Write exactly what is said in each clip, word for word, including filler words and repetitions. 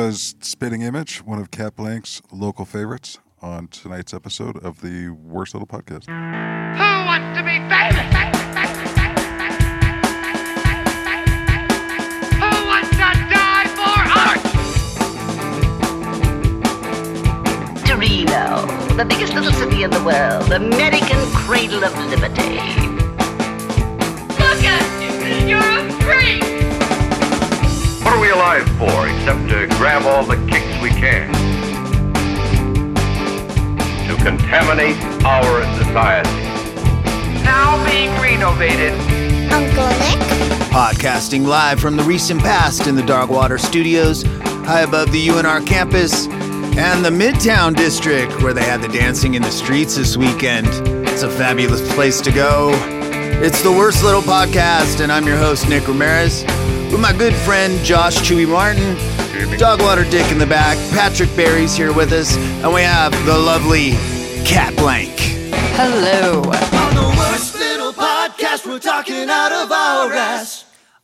was Spitting Image, one of Cat Blank's local favorites, on tonight's episode of the Worst Little Podcast. Who wants to be famous? Who wants to die for art? Torino, the biggest little city in the world, American cradle of liberty. Look at you! You're a freak! What are we alive for except to grab all the kicks we can? To contaminate our society. Now being renovated. Uncle Nick? Podcasting live from the recent past in the Darkwater Studios, high above the U N R campus, and the Midtown District, where they had the dancing in the streets this weekend. It's a fabulous place to go. It's the Worst Little Podcast, and I'm your host, Nick Ramirez, with my good friend, Josh Chewy Martin, Dogwater Dick in the back, Patrick Berry's here with us, and we have the lovely Cat Blank. Hello. On the Worst Little Podcast, we're talking out of our ass.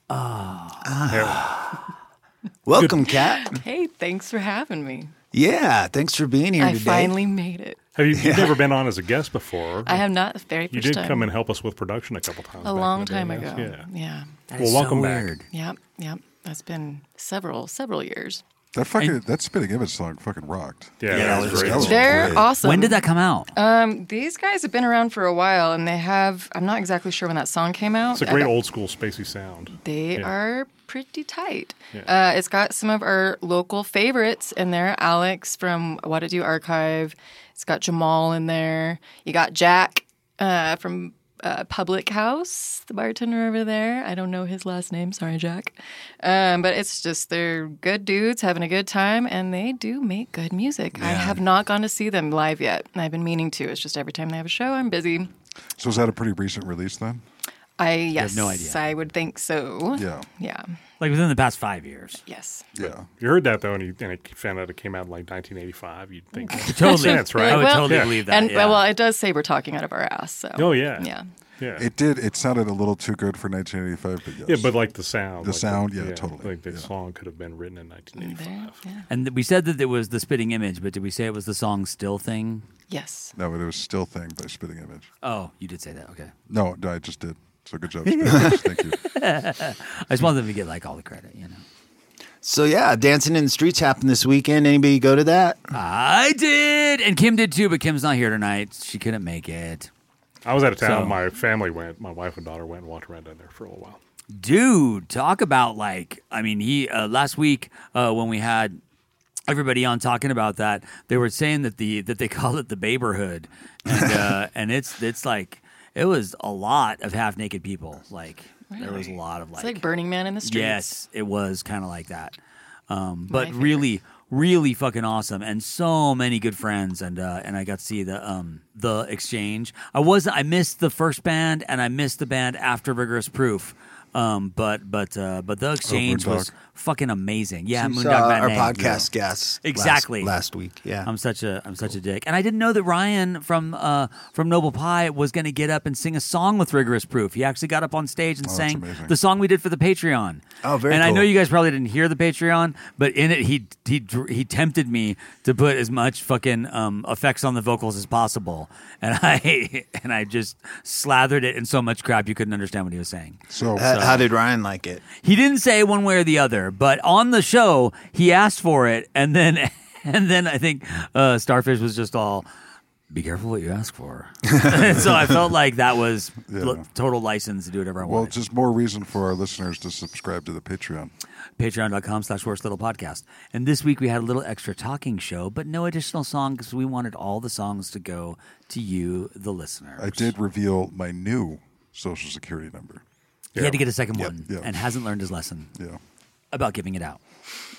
Ah. Welcome, Cat. Hey, thanks for having me. Yeah, thanks for being here I today. finally made it. Have you you've yeah. never been on as a guest before? I have not. The very first You did time. come and help us with production a couple times. A back long in the time day, ago. yes. Yeah. Yeah. That well, is welcome so back. weird. Yep. Yep. That's been several, several years. That fucking that Spitting Image song fucking rocked. Yeah, Yeah, that that was was great. good. They're great. awesome. When did that come out? Um, these guys have been around for a while, and they have. I'm not exactly sure when that song came out. It's a great I- old school spacey sound. They Yeah. are pretty tight. Yeah. Uh, it's got some of our local favorites in there. Alex from What It Do Archive. It's got Jamal in there. You got Jack uh, from uh, Public House, the bartender over there. I don't know his last name. Sorry, Jack. Um, but it's just they're good dudes having a good time, and they do make good music. I have not gone to see them live yet. I've been meaning to. It's just every time they have a show, I'm busy. So is that a pretty recent release then? I yes, no idea. I would think so. Yeah. Yeah. Like within the past five years. Yes. Yeah. You heard that though, and you and it found out it came out in like nineteen eighty-five. You'd think Totally. sense, right? I would Well- totally Yeah. believe that. And yeah. well, it does say we're talking out of our ass. So. Oh yeah, Yeah. yeah. It did. It sounded a little too good for nineteen eighty-five, but yes. yeah, but like the sound, The like sound, yeah, totally, Like the yeah. song could have been written in nineteen eighty-five. There, yeah. and we said that it was the Spitting Image, but did we say it was the song Still Thing? Yes. No, but it was Still Thing by Spitting Image. Oh, you did say that. Okay. No, no, I just did. So good job, Spitting Image. Thank you. I just wanted them to get like all the credit, you know. So yeah, Dancing in the Streets happened this weekend. Anybody go to that? I did, and Kim did too, but Kim's not here tonight. She couldn't make it. I was out of town. So- My family went. My wife and daughter went and walked around down there for a little while. Dude, talk about like, I mean, he uh, last week uh, when we had everybody on talking about that, they were saying that the that they call it the Baberhood, and uh, and it's it's like it was a lot of half naked people. Like there was a lot of It's like, like Burning Man in the streets. yes, it was kind of like that, um, My but favorite. really. Really fucking awesome, and so many good friends, and uh, and I got to see the um the exchange. I was I missed the first band, and I missed the band after Rigorous Proof, um but but uh, but the exchange Moondog. was fucking amazing. Yeah, You Moondog saw our Matinee. podcast guests Exactly. last, last week. Yeah. I'm such a I'm such a dick, and I didn't know that Ryan from uh, from Noble Pie was going to get up and sing a song with Rigorous Proof. He actually got up on stage and Oh, that's sang amazing. the song we did for the Patreon. Oh, very And I know cool. you guys probably didn't hear the Patreon, but in it he he dr- he tempted me to put as much fucking um, effects on the vocals as possible, and I and I just slathered it in so much crap you couldn't understand what he was saying. So, Uh, how did Ryan like it? He didn't say one way or the other, but on the show he asked for it, and then and then I think uh, Starfish was just all, "Be careful what you ask for." And so I felt like that was Yeah. l- total license to do whatever I well, wanted. just more reason for our listeners to subscribe to the Patreon. Patreon.com slash Worst Little Podcast. And this week we had a little extra talking show, but no additional song because we wanted all the songs to go to you, the listeners. I did reveal my new social security number. He had to get a second Yep, one yep. and hasn't learned his lesson Yeah. about giving it out.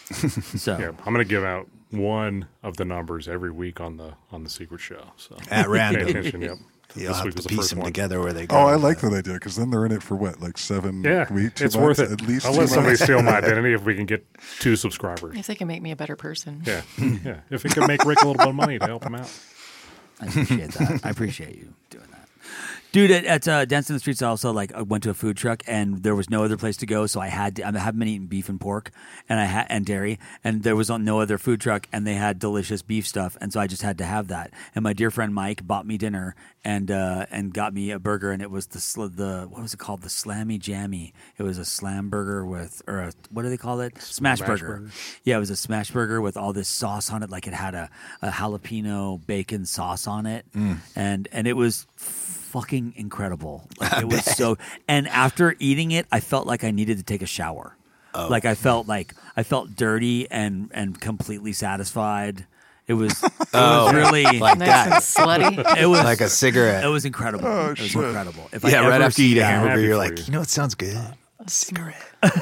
So Yeah, I'm going to give out one of the numbers every week on the on the secret show. So At pay random. attention. Yep. You'll This have week to was the piece first them one. together where they go. Oh, I like that idea because then they're in it for what, like seven Yeah, weeks? it's months? worth it. At least I'll two let somebody months. steal my identity if we can get two subscribers. If they can make me a better person. Yeah, yeah. If it can make Rick a little bit of money to help him out. I appreciate that. I appreciate you doing that. Dude, at, at uh, Dance in the Streets, I also like I went to a food truck and there was no other place to go, so I had to. I haven't been eating beef and pork, and I had and dairy, and there was on no other food truck, and they had delicious beef stuff, and so I just had to have that. And my dear friend Mike bought me dinner and uh, and got me a burger, and it was the sl- the what was it called? The Slammy Jammy. It was a slam burger with or a, what do they call it? Smash, Smash burger. burger. Yeah, it was a smash burger with all this sauce on it, like it had a, a jalapeno bacon sauce on it, Mm. and and it was fucking incredible. Like, it was so. And after eating it, I felt like I needed to take a shower. Oh. Like I felt like I felt dirty and and completely satisfied. It was, it Oh, was really like Nice that. and slutty. It was Like a cigarette. It was incredible. Oh, it was shit. incredible. If I Yeah, right ever after you eat a see- hamburger, happy you're for like, you. you know what sounds good? A cigarette.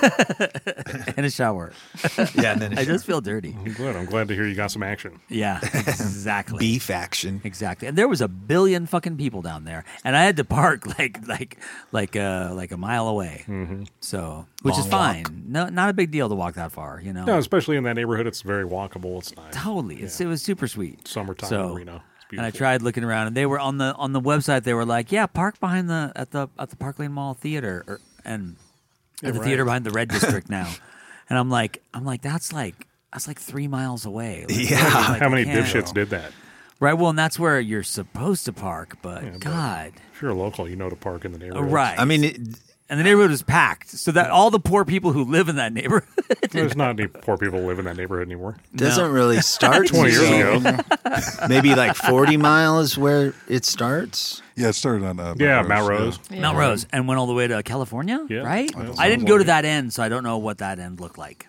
in a shower. Yeah, and then I just feel dirty. I'm good. I'm glad to hear you got some action. Yeah, exactly. beef action. Exactly, and there was a billion fucking people down there, and I had to park like like like uh like a mile away. Mm-hmm. So, which is Long fine. walk. No, not a big deal to walk that far. You know, No, especially in that neighborhood, it's very walkable. It's nice. totally. It's, it was super sweet. Summertime So, in Reno. It's and I beautiful. tried looking around, and they were on the on the website. They were like, "Yeah, park behind the at the at the Park Lane Mall Theater, or, and Yeah, at the right. theater behind the Red District now." And I'm like, I'm like, that's like that's like three miles away. Like, Yeah. like, How I many can't- dipshits did that? Right. Well, and that's where you're supposed to park, but Yeah, but God, If you're a local, you know to park in the neighborhood. right? I mean, it, and the neighborhood was packed, so that all the poor people who live in that neighborhood. There's not any poor people who live in that neighborhood anymore. doesn't really start twenty years until ago. maybe like forty miles where it starts. Yeah, it started on uh, Yeah, Mount Rose. yeah. Mount Rose, and went all the way to California, Yeah. right? Yeah, I didn't sounds go to like it. that end, so I don't know what that end looked like.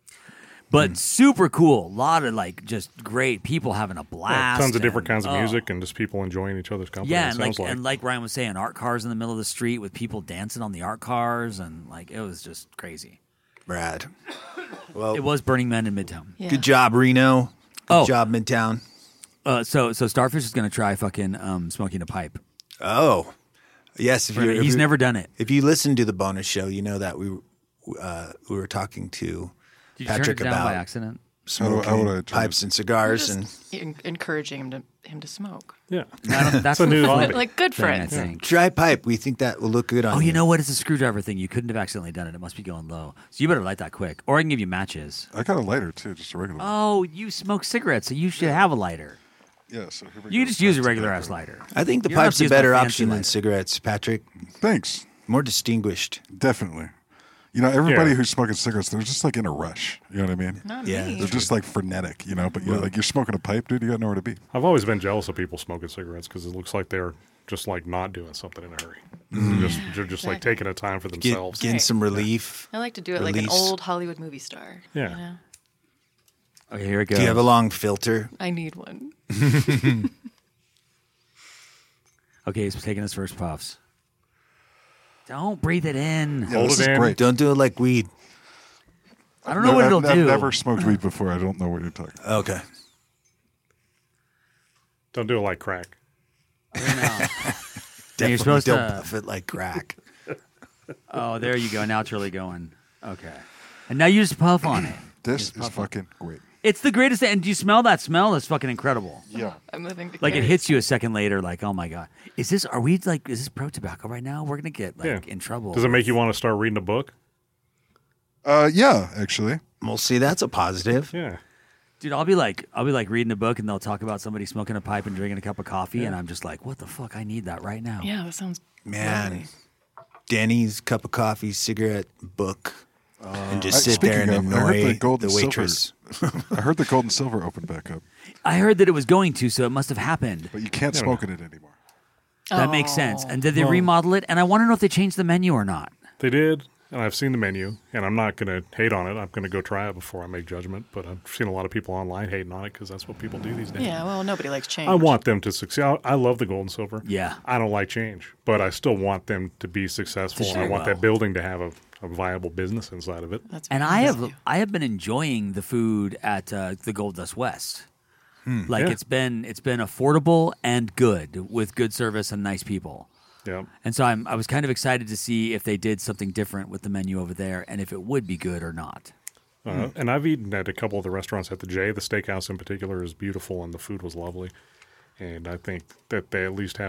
But super cool. A lot of like just great people having a Yeah, blast. tons of different and- kinds of oh. music and just people enjoying each other's company. Yeah, it and like, sounds like. and like Ryan was saying, art cars in the middle of the street with people dancing on the art cars, and like it was just crazy. Brad. Well, It was Burning Man in Midtown. Yeah. good job, Reno. Good Oh. job, Midtown. Uh, so so Starfish is gonna try fucking um, smoking a pipe. Oh, yes. If you, if He's you- never done it. If you listen to the bonus show, you know that we uh, we were talking to Did you Patrick turn it down about by accident? How do- how smoking would I turn pipes and cigars, and Just en- encouraging him to him to smoke. yeah. I don't- That's a new the hobby. flip Like good thing, I friends. think. try pipe. We think that will look good on Oh, you know what? It's a screwdriver thing. You couldn't have accidentally done it. It must be going low. So you better light that quick. Or I can give you matches. I got a lighter too, just a regular one. Oh, you smoke cigarettes, so you should have a lighter. Yeah, so here we You go. can just use a That's regular tobacco. ass lighter. I think the You don't have pipe's to a use my better fancy option than lighter. cigarettes, Patrick. Thanks. More distinguished. Definitely. You know, everybody Yeah. who's smoking cigarettes, they're just like in a rush. You know what I mean? Not Yeah. me. They're just like frenetic, you know. But you know, like you're smoking a pipe, dude. You got nowhere to be. I've always been jealous of people smoking cigarettes because it looks like they're just like not doing something in a hurry. They're just, they're just like taking a time for Get, themselves. getting Right. some relief. I like to do it like an Release. old Hollywood movie star. Yeah. You know? Okay, here it goes. Do you have a long filter? I need one. Okay, he's taking his first puffs. Don't breathe it in. Yeah, Hold this it is in. great. Don't do it like weed. I don't know what I've, it'll I've do. never smoked weed before. I don't know what you're talking about. Okay. Don't do it like crack. Definitely supposed don't to- puff it like crack. Oh, there you go. Now it's really going. Okay. And now you just puff on it. This is fucking great. It's the greatest thing. And do you smell that smell? It's fucking incredible. Yeah. I'm living to Like it carry. hits you a second later, like, oh my God. Is this, are we like, is this pro tobacco right now? We're going to get like Yeah. in trouble. Does it make you want to start reading a book? Uh, yeah, actually. Well, see, that's a positive. Yeah. Dude, I'll be like, I'll be like reading a book and they'll talk about somebody smoking a pipe and drinking a cup of coffee. And I'm just like, what the fuck? I need that right now. Yeah, that sounds Man, lovely. Denny's, cup of coffee, cigarette, book, and just I- sit there and speaking of, I heard annoy the gold the and silver- waitress. I heard the gold and silver opened back up, I heard that it was going to, so it must have happened. but you can't smoke in it anymore. That makes sense. Oh. And did they Well- remodel it? And I want to know if they changed the menu or not. They did, and I've seen the menu, and I'm not going to hate on it. I'm going to go try it before I make judgment, but I've seen a lot of people online hating on it because that's what people do these days. Yeah, well, nobody likes change. I want them to succeed. I, I love the gold and silver. Yeah. I don't like change, but I still want them to be successful, and I do want well. that building to have a, a viable business inside of it. That's And very I nice have of you. I have been enjoying the food at uh, the Gold Dust West. Like Yeah. it's been it's been affordable and good with good service and nice people. Yeah. And so I'm I was kind of excited to see if they did something different with the menu over there and if it would be good or not. Uh, and I've eaten at a couple of the restaurants at the J. The steakhouse in particular is beautiful, and the food was lovely. And I think that they at least have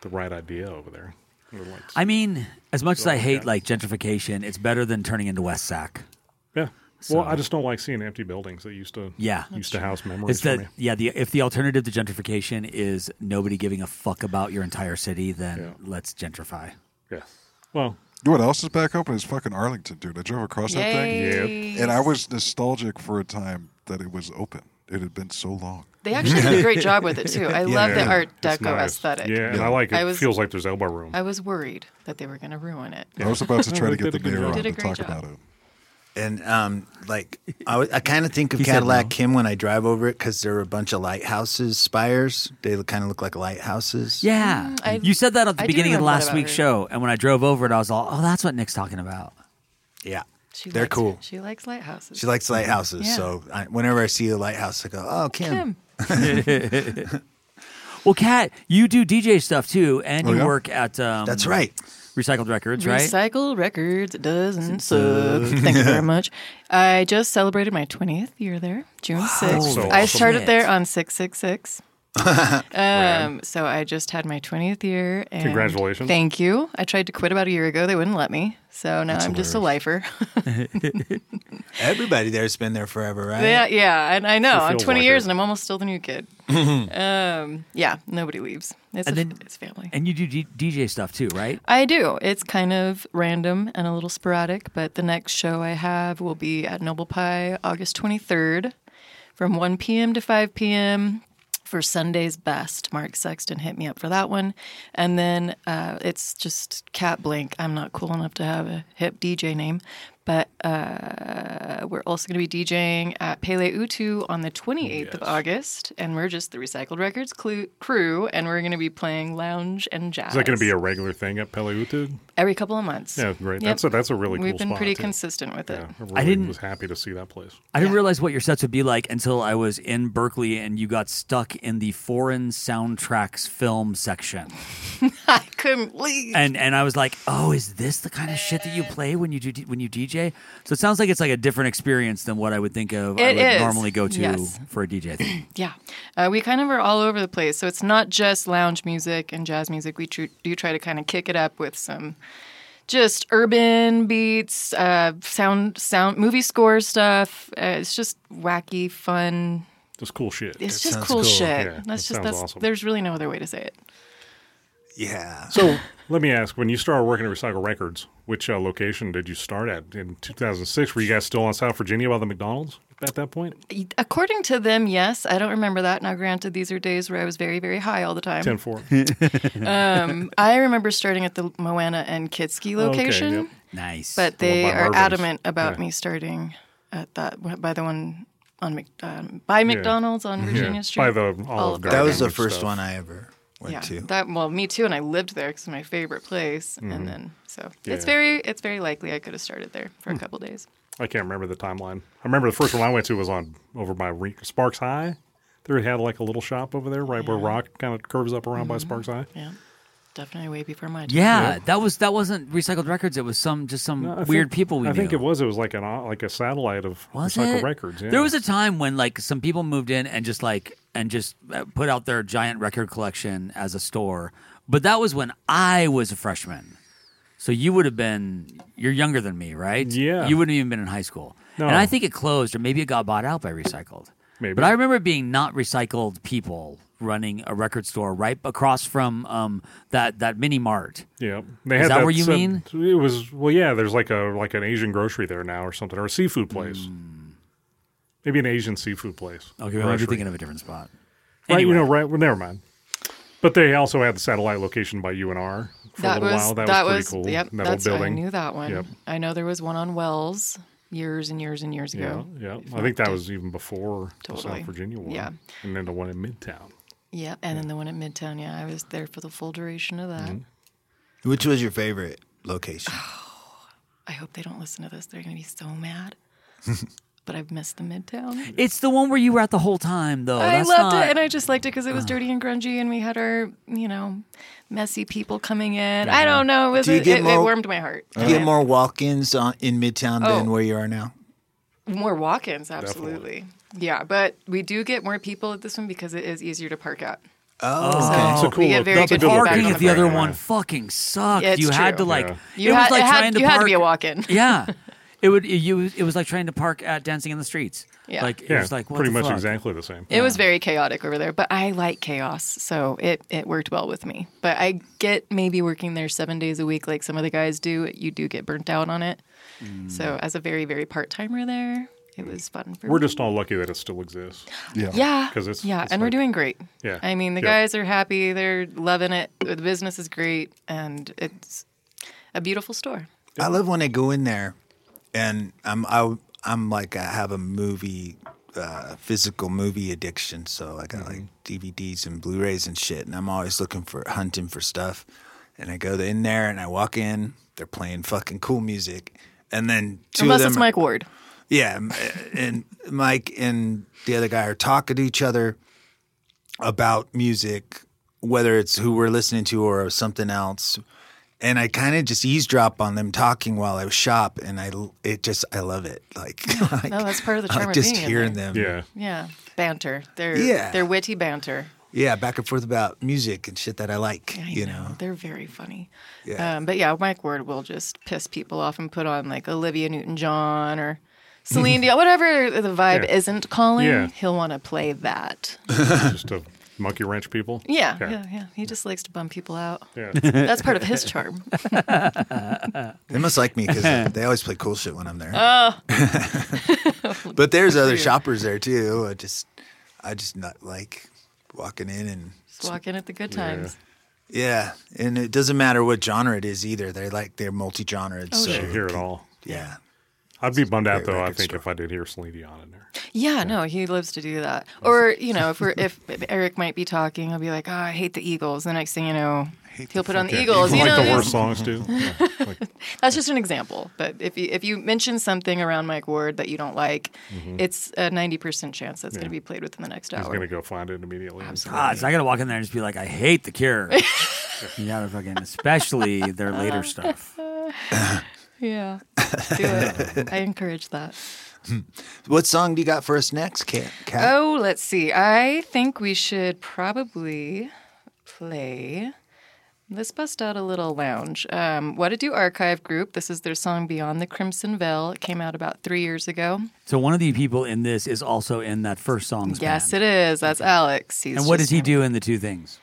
the right idea over there. Like, I mean, as much as I hate yeah. like gentrification, it's better than turning into West Sac. yeah. So- Well, I just don't like seeing empty buildings that used to Yeah. used to house memories It's for that me. yeah. The if the alternative to gentrification is nobody giving a fuck about your entire city, then Yeah. let's gentrify. Yeah. Well, You know what else is back open? Is fucking Arlington, dude. I drove across that thing, Yay. and I was nostalgic for a time that it was open. It had been so long. They actually did a great job with it too. I love the Yeah. Art it's Deco nice. aesthetic. Yeah, and Yeah. I like it. I was- feels like there's elbow room. I was worried that they were going to ruin it. I was about to try to They get the did a good mayor job. on Did a to great talk job. about it. And um, like I, w- I kind of think of He said Cadillac no. Kim when I drive over it because there are a bunch of lighthouses, spires. They kind of look like lighthouses. Yeah, Mm, I- you said that at the I do beginning of remember that last about week's her. show, and when I drove over it, I was all, "Oh, that's what Nick's talking about." yeah, She they're likes, cool. She likes lighthouses. She likes lighthouses, Yeah. so I, whenever I see a lighthouse, I go, "Oh, Kim." Kim. Well, Kat, you do D J stuff too, and Oh, you yeah? work at um, That's right. Recycled Records, right? Recycle Records doesn't suck. Thank you very much. I just celebrated my twentieth year there, June sixth. So I awesome. started there on six six six. um, so I just had my twentieth year. And Congratulations. Thank you. I tried to quit about a year ago. They wouldn't let me. So now I'm just a lifer. Everybody there's been there forever, right? yeah, yeah. And I know. Sure I'm feels twenty like years it. and I'm almost still the new kid. um, yeah, nobody leaves. It's, And a, then- it's family. And you do D- DJ stuff too, right? I do. It's kind of random and a little sporadic, but the next show I have will be at Noble Pie August twenty-third from one p.m. to five p.m. for Sunday's Best. Mark Sexton hit me up for that one. And then uh, it's just Cat Blank. I'm not cool enough to have a hip D J name. But uh, we're also going to be DJing at Pele Utu on the twenty-eighth of August. And we're just the Recycled Records clu- crew. And we're going to be playing lounge and jazz. Is that going to be a regular thing at Peleutu? Every couple of months. Yeah, great. Yep. That's a that's a really cool We've been spot, pretty too. consistent with it. Yeah, I, really I didn't- was happy to see that place. I didn't realize what your sets would be like until I was in Berkeley and you got stuck in the foreign soundtracks film section. I couldn't leave. And and I was like, "Oh, is this the kind of shit that you play when you do when you D J?" So it sounds like it's like a different experience than what I would think of I It would is. normally go to Yes. for a D J thing. Yeah. Uh, we kind of are all over the place. So it's not just lounge music and jazz music. We tr- do try to kind of kick it up with some just urban beats, uh, sound, sound, movie score stuff. Uh, it's just wacky, fun. Just cool shit. It's That just sounds cool, cool. shit. Yeah, that's that just sounds that's. awesome. There's really no other way to say it. Yeah. So let me ask: when you started working at Recycle Records, which uh, location did you start at in two thousand six? Were you guys still on South Virginia by the McDonald's at that point? According to them, yes. I don't remember that. Now, granted, these are days where I was very, very high all the time. ten four. Um, I remember starting at the Moana and Kitski location. Okay, yep. Nice. But The one they by are Mervin's. adamant about Yeah. me starting at that by the one on Mc, um, by McDonald's on Virginia Yeah, Street. by the All Olive of Garden. That was the and first stuff. one I ever went yeah, to. that well, me too, and I lived there because it's my favorite place. And then so it's Mm-hmm. Yeah. Hmm. very it's very likely I could have started there for a couple days. I can't remember the timeline. I remember the first one I went to was on over by Re- Sparks High. They had like a little shop over there, right where Rock kind of curves up around by Sparks High. Yeah, definitely way before my time. yeah, that was that wasn't Recycled Records. It was some just some No, I weird think- people we I knew. think it was. It was like an uh, like a satellite of Was Recycle it? Records. Yeah. There was a time when like some people moved in and just like and just uh, put out their giant record collection as a store. But that was when I was a freshman. So you would have been you're younger than me, right? Yeah. You wouldn't even been in high school. No. And I think it closed or maybe it got bought out by Recycled. Maybe. But I remember it being not recycled people running a record store right across from um, that that mini mart. Yeah, they Is had that where you set- mean? It was well, yeah. There's like a like an Asian grocery there now, or something, or a seafood place. Maybe an Asian seafood place. Hmm. Okay, we might be thinking of a different spot. Right, Anyway. you know, right. Well, never mind. But they also had the satellite location by U N R for that a little was while. That, that was was pretty cool. yep. that That's old I building. knew that one. Yep. I know there was one on Wells years and years and years Yeah, ago. yeah. If I think that not, was even before the Totally. South Virginia one. Yeah. and then the one in Midtown. Yeah, and then the one at Midtown. Yeah, I was there for the full duration of that. Mm-hmm. Which was your favorite location? I hope they don't listen to this. They're going to be so mad. But I've missed the Midtown. It's the one where you were at the whole time, though. I That's loved not- it, and I just liked it because it was dirty and grungy, and we had our, you know, messy people coming in. I don't know. It, was, Do you it, get it, more- it warmed my heart. You get more walk-ins on, in Midtown than Oh. where you are now? More walk-ins, absolutely. Yeah, but we do get more people at this one because it is easier to park at. Oh, So okay. It's a cool we get look. very That's a good good feedback Parking on at the the other parking. one fucking sucked. It's you had true. to like Yeah. You it had, was like it had, trying to you park. had to be a walk-in. Yeah, it would. You. It was like trying to park at Dancing in the Streets. Yeah. Like it Yeah, was like what pretty the much fuck? exactly the same. It was very chaotic over there, but I like chaos, so it, it worked well with me. But I get maybe working there seven days a week like some of the guys do, you do get burnt out on it. So as a very, very part-timer there, it was fun for We're me. just all lucky that it still exists. Yeah. Yeah, 'Cause it's- yeah, it's and we're like- doing great. Yeah. I mean, the Yeah. guys are happy. They're loving it. The business is great, and it's a beautiful store. I love when I go in there, and I'm I, I'm like I have a movie, uh, physical movie addiction. So I got like D V Ds and Blu-rays and shit, and I'm always looking for hunting for stuff. And I go in there and I walk in, they're playing fucking cool music, and then two Unless of them it's are- Mike Ward. Yeah, m- and Mike and the other guy are talking to each other about music, whether it's who we're listening to or something else. And I kind of just eavesdrop on them talking while I shop, and I it just I love it. Like, like No, that's part of the I charm like of just being in hearing there. them. Yeah. Yeah, banter. They're Yeah. they're witty banter. Yeah, back and forth about music and shit that I like. I you know, they're very funny. Yeah. Um, but yeah, Mike Ward will just piss people off and put on like Olivia Newton-John or Celine Dion, whatever the vibe Yeah. isn't calling. Yeah. He'll want to play that. Just to monkey wrench people. Yeah, Yeah. yeah, yeah. He just likes to bum people out. Yeah. That's part of his charm. they must like me because they always play cool shit when I'm there. Oh, But there's other you. shoppers there too. I just, I just not like walking in and just walk in at the good times. yeah, and it doesn't matter what genre it is either. They're like they're multi-genre. Oh, so You hear it all. Yeah, I'd be bummed out Great though. I record think store. if I did hear Celine Dion in there. Yeah, no, he lives to do that. Or you know, if we're if, if Eric might be talking, he'll be like, "Oh, I hate the Eagles." The next thing you know, he'll put on the Yeah. Eagles. You You like know, the it's- worst songs too. Yeah. Like, That's just an example. But if you if you mention something around Mike Ward that you don't like, it's a ninety percent chance that's going to be played within the next he's hour. gonna go find it immediately. God, so I gotta walk in there and just be like, I hate the Cure. You gotta fucking, especially their later stuff. Yeah, do it. I encourage that. What song do you got for us next, Kat? Kat? Oh, let's see. I think we should probably play. Let's bust out a little lounge. Um, What to Do Archive Group. This is their song Beyond the Crimson Veil. It came out about three years ago. So one of the people in this is also in that first song's Yes, band. it is. That's Alex. He's And what just does he a- do in the two things?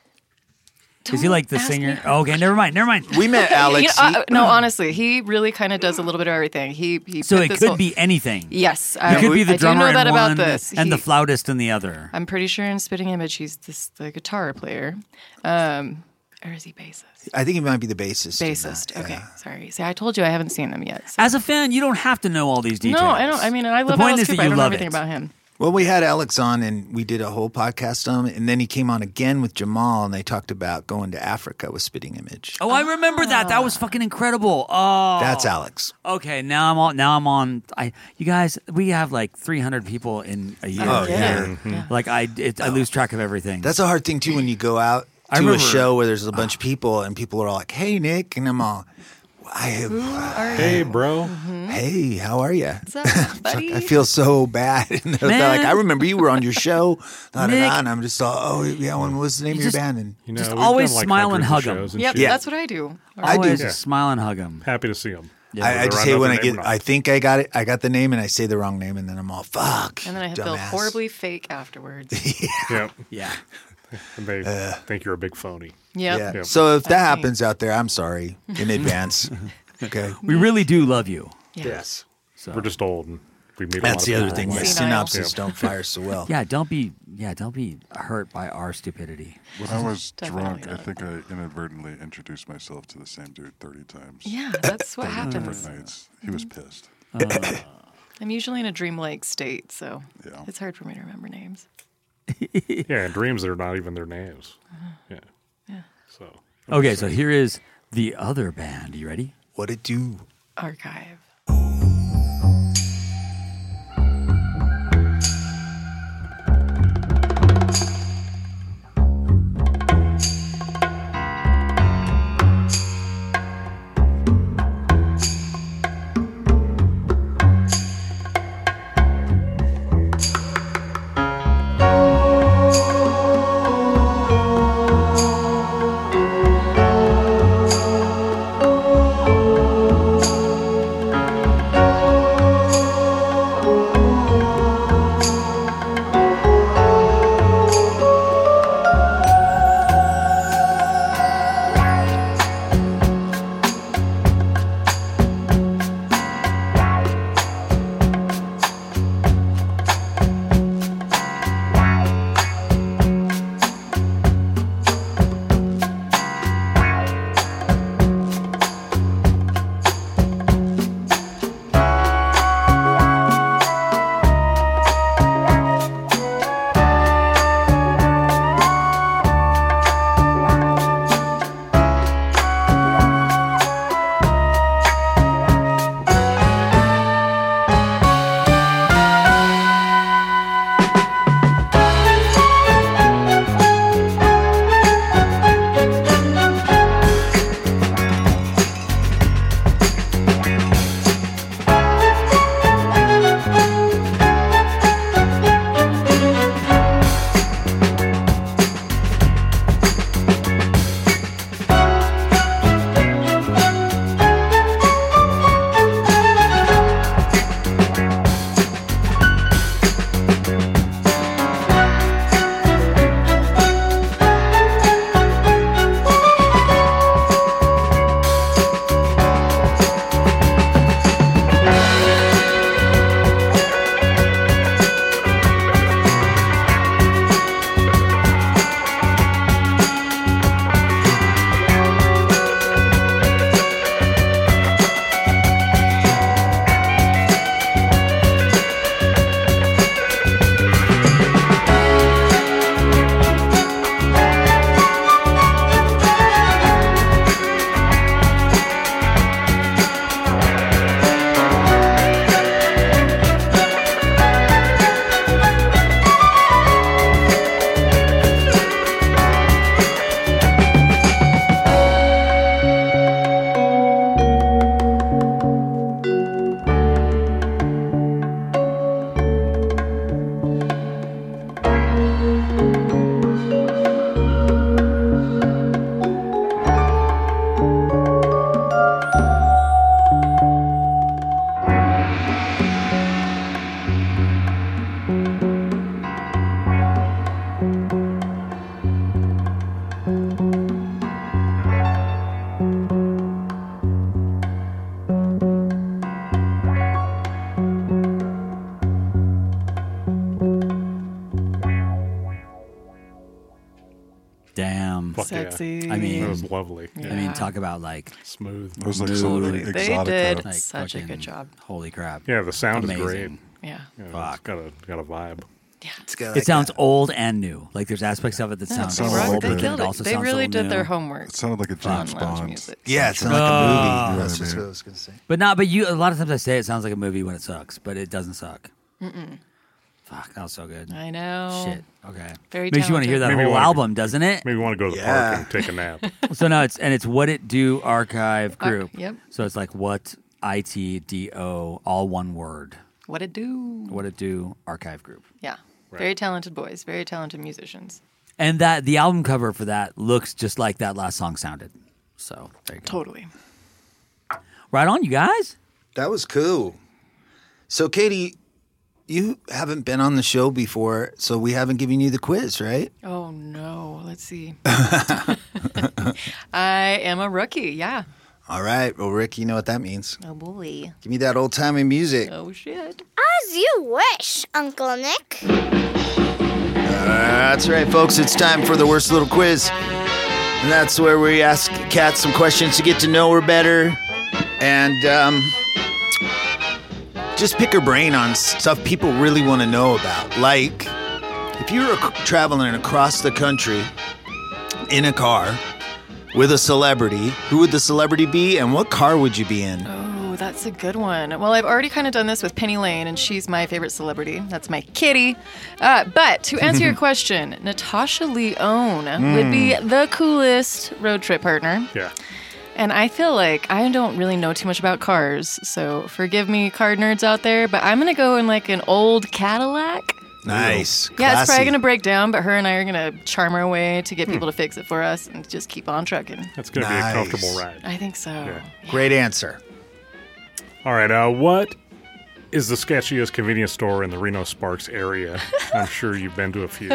Is he Don't like the ask singer? me. Oh, okay, never mind, never mind. We met You Alex. know, He- uh, no, honestly, he really kind of does a little bit of everything. He, he So put it this could whole- be anything. Yes, He I, could be the I drummer do know that in about one this. and the He- flautist in the other. I'm pretty sure in Spitting Image he's this the guitar player, um, or is he bassist? I think he might be the bassist. in Bassist. that, Okay, yeah. sorry. See, I told you I haven't seen them yet. so- As a fan, you don't have to know all these details. No, I don't. I mean, I The love point Alice is that Cooper. I you don't know love everything it. about him. Well, we had Alex on, and we did a whole podcast on him, and then he came on again with Jamal, and they talked about going to Africa with Spitting Image. Oh, I remember that. That was fucking incredible. Oh, That's Alex. Okay, now I'm on. Now I'm on. I, you guys, we have like three hundred people in a year. Oh, yeah. here. Yeah. Like I, it, I lose track of everything. That's a hard thing too when you go out I to a remember- show where there's a bunch of people, and people are all like, "Hey, Nick," and I'm all, "I have." Hey, bro. Hey, how are you? What's up, buddy? I feel so bad. And they're Man. like, I remember you were on your show. Da, da, Nick. da, and I'm just all, oh, yeah, what was the name of Just- your band? And You know, Just we've always done, like, smile and hundreds hug of 'em. shows and Yep, shit. that's what I do. I do. Always Yeah. just smile and hug them. Happy to see him. I, I just hate when I get, I think I got it, I got the name, and I say the wrong name, and then I'm all, fuck. And then I feel dumbass." horribly fake afterwards. Yeah. Yeah. And they think you're a big phony. Yep. Yeah. Yep. So if that That's me. happens out there, I'm sorry in advance. Okay. We really do love you. Yes. So. We're just old and we meet a That's lot the of other people. thing. My Senile. synopsis don't fire so well. Yeah, don't be. Yeah, don't be hurt by our stupidity. When I was Definitely drunk, I not. think I inadvertently introduced myself to the same dude thirty times. Yeah, that's what thirty happens. different nights. He was pissed. I'm usually in a dreamlike state, so Yeah. it's hard for me to remember names. Yeah, in dreams they're not even their names. Yeah. Yeah. So Okay, so here is the other band. You ready? What it do? Archive. Thank Fuck yeah. Sexy. I mean- It was lovely. I Yeah. mean, talk about like Smooth. It was like Totally. some They exotic did. kind of- like Such a fucking- good job. Holy crap! Yeah, the sound Amazing. is great. Yeah. Yeah, it's Fuck. got a got a vibe. It's got It like sounds that- old and new. Like there's aspects of it that sound sounds Rock- like old, they good. but killed it it. also They sounds really so did new. their homework. It sounded like a on James lounge Bond. music. Yeah, it sounds like Oh. a movie. You know That's what I just mean? what I was gonna say. But not. But you. A lot of times I say it sounds like a movie when it sucks, but it doesn't suck. Mm-mm. Fuck, that was so good. I know. Shit. Okay. Very Makes you want to hear that Maybe whole wanna- album, doesn't it? Maybe we want to go to the Yeah. park and take a nap. So now it's and it's What It Do Archive Ar- Group. yep. So it's like What I T D O, all one word. What it do? What It Do Archive Group. Yeah. Very talented boys. Very talented musicians. And that the album cover for that looks just like that last song sounded. So there you go. Totally. Right on, you guys. That was cool. So, Katie, you haven't been on the show before, so we haven't given you the quiz, right? Oh no. Let's see. I am a rookie. Yeah. All right. Well, Rick, you know what that means. Oh boy. Give me that old timey music. Oh shit. As you wish, Uncle Nick. That's right, folks. It's time for the worst little quiz. And that's where we ask Kat some questions to get to know her better. And um, just pick her brain on stuff people really want to know about. Like, if you were ac- traveling across the country in a car with a celebrity, who would the celebrity be and what car would you be in? Oh, that's a good one. Well, I've already kind of done this with Penny Lane, and she's my favorite celebrity. That's my kitty. Uh, but to answer your question, Natasha Lyonne would be the coolest road trip partner. Yeah. And I feel like I don't really know too much about cars, so forgive me, car nerds out there, but I'm going to go in like an old Cadillac. Nice. Yeah, it's Classy. probably going to break down, but her and I are going to charm our way to get people to fix it for us and just keep on trucking. That's going to Nice. be a comfortable ride. I think so. Yeah. Great answer. All right. Uh, what is the sketchiest convenience store in the Reno Sparks area? I'm sure you've been to a few.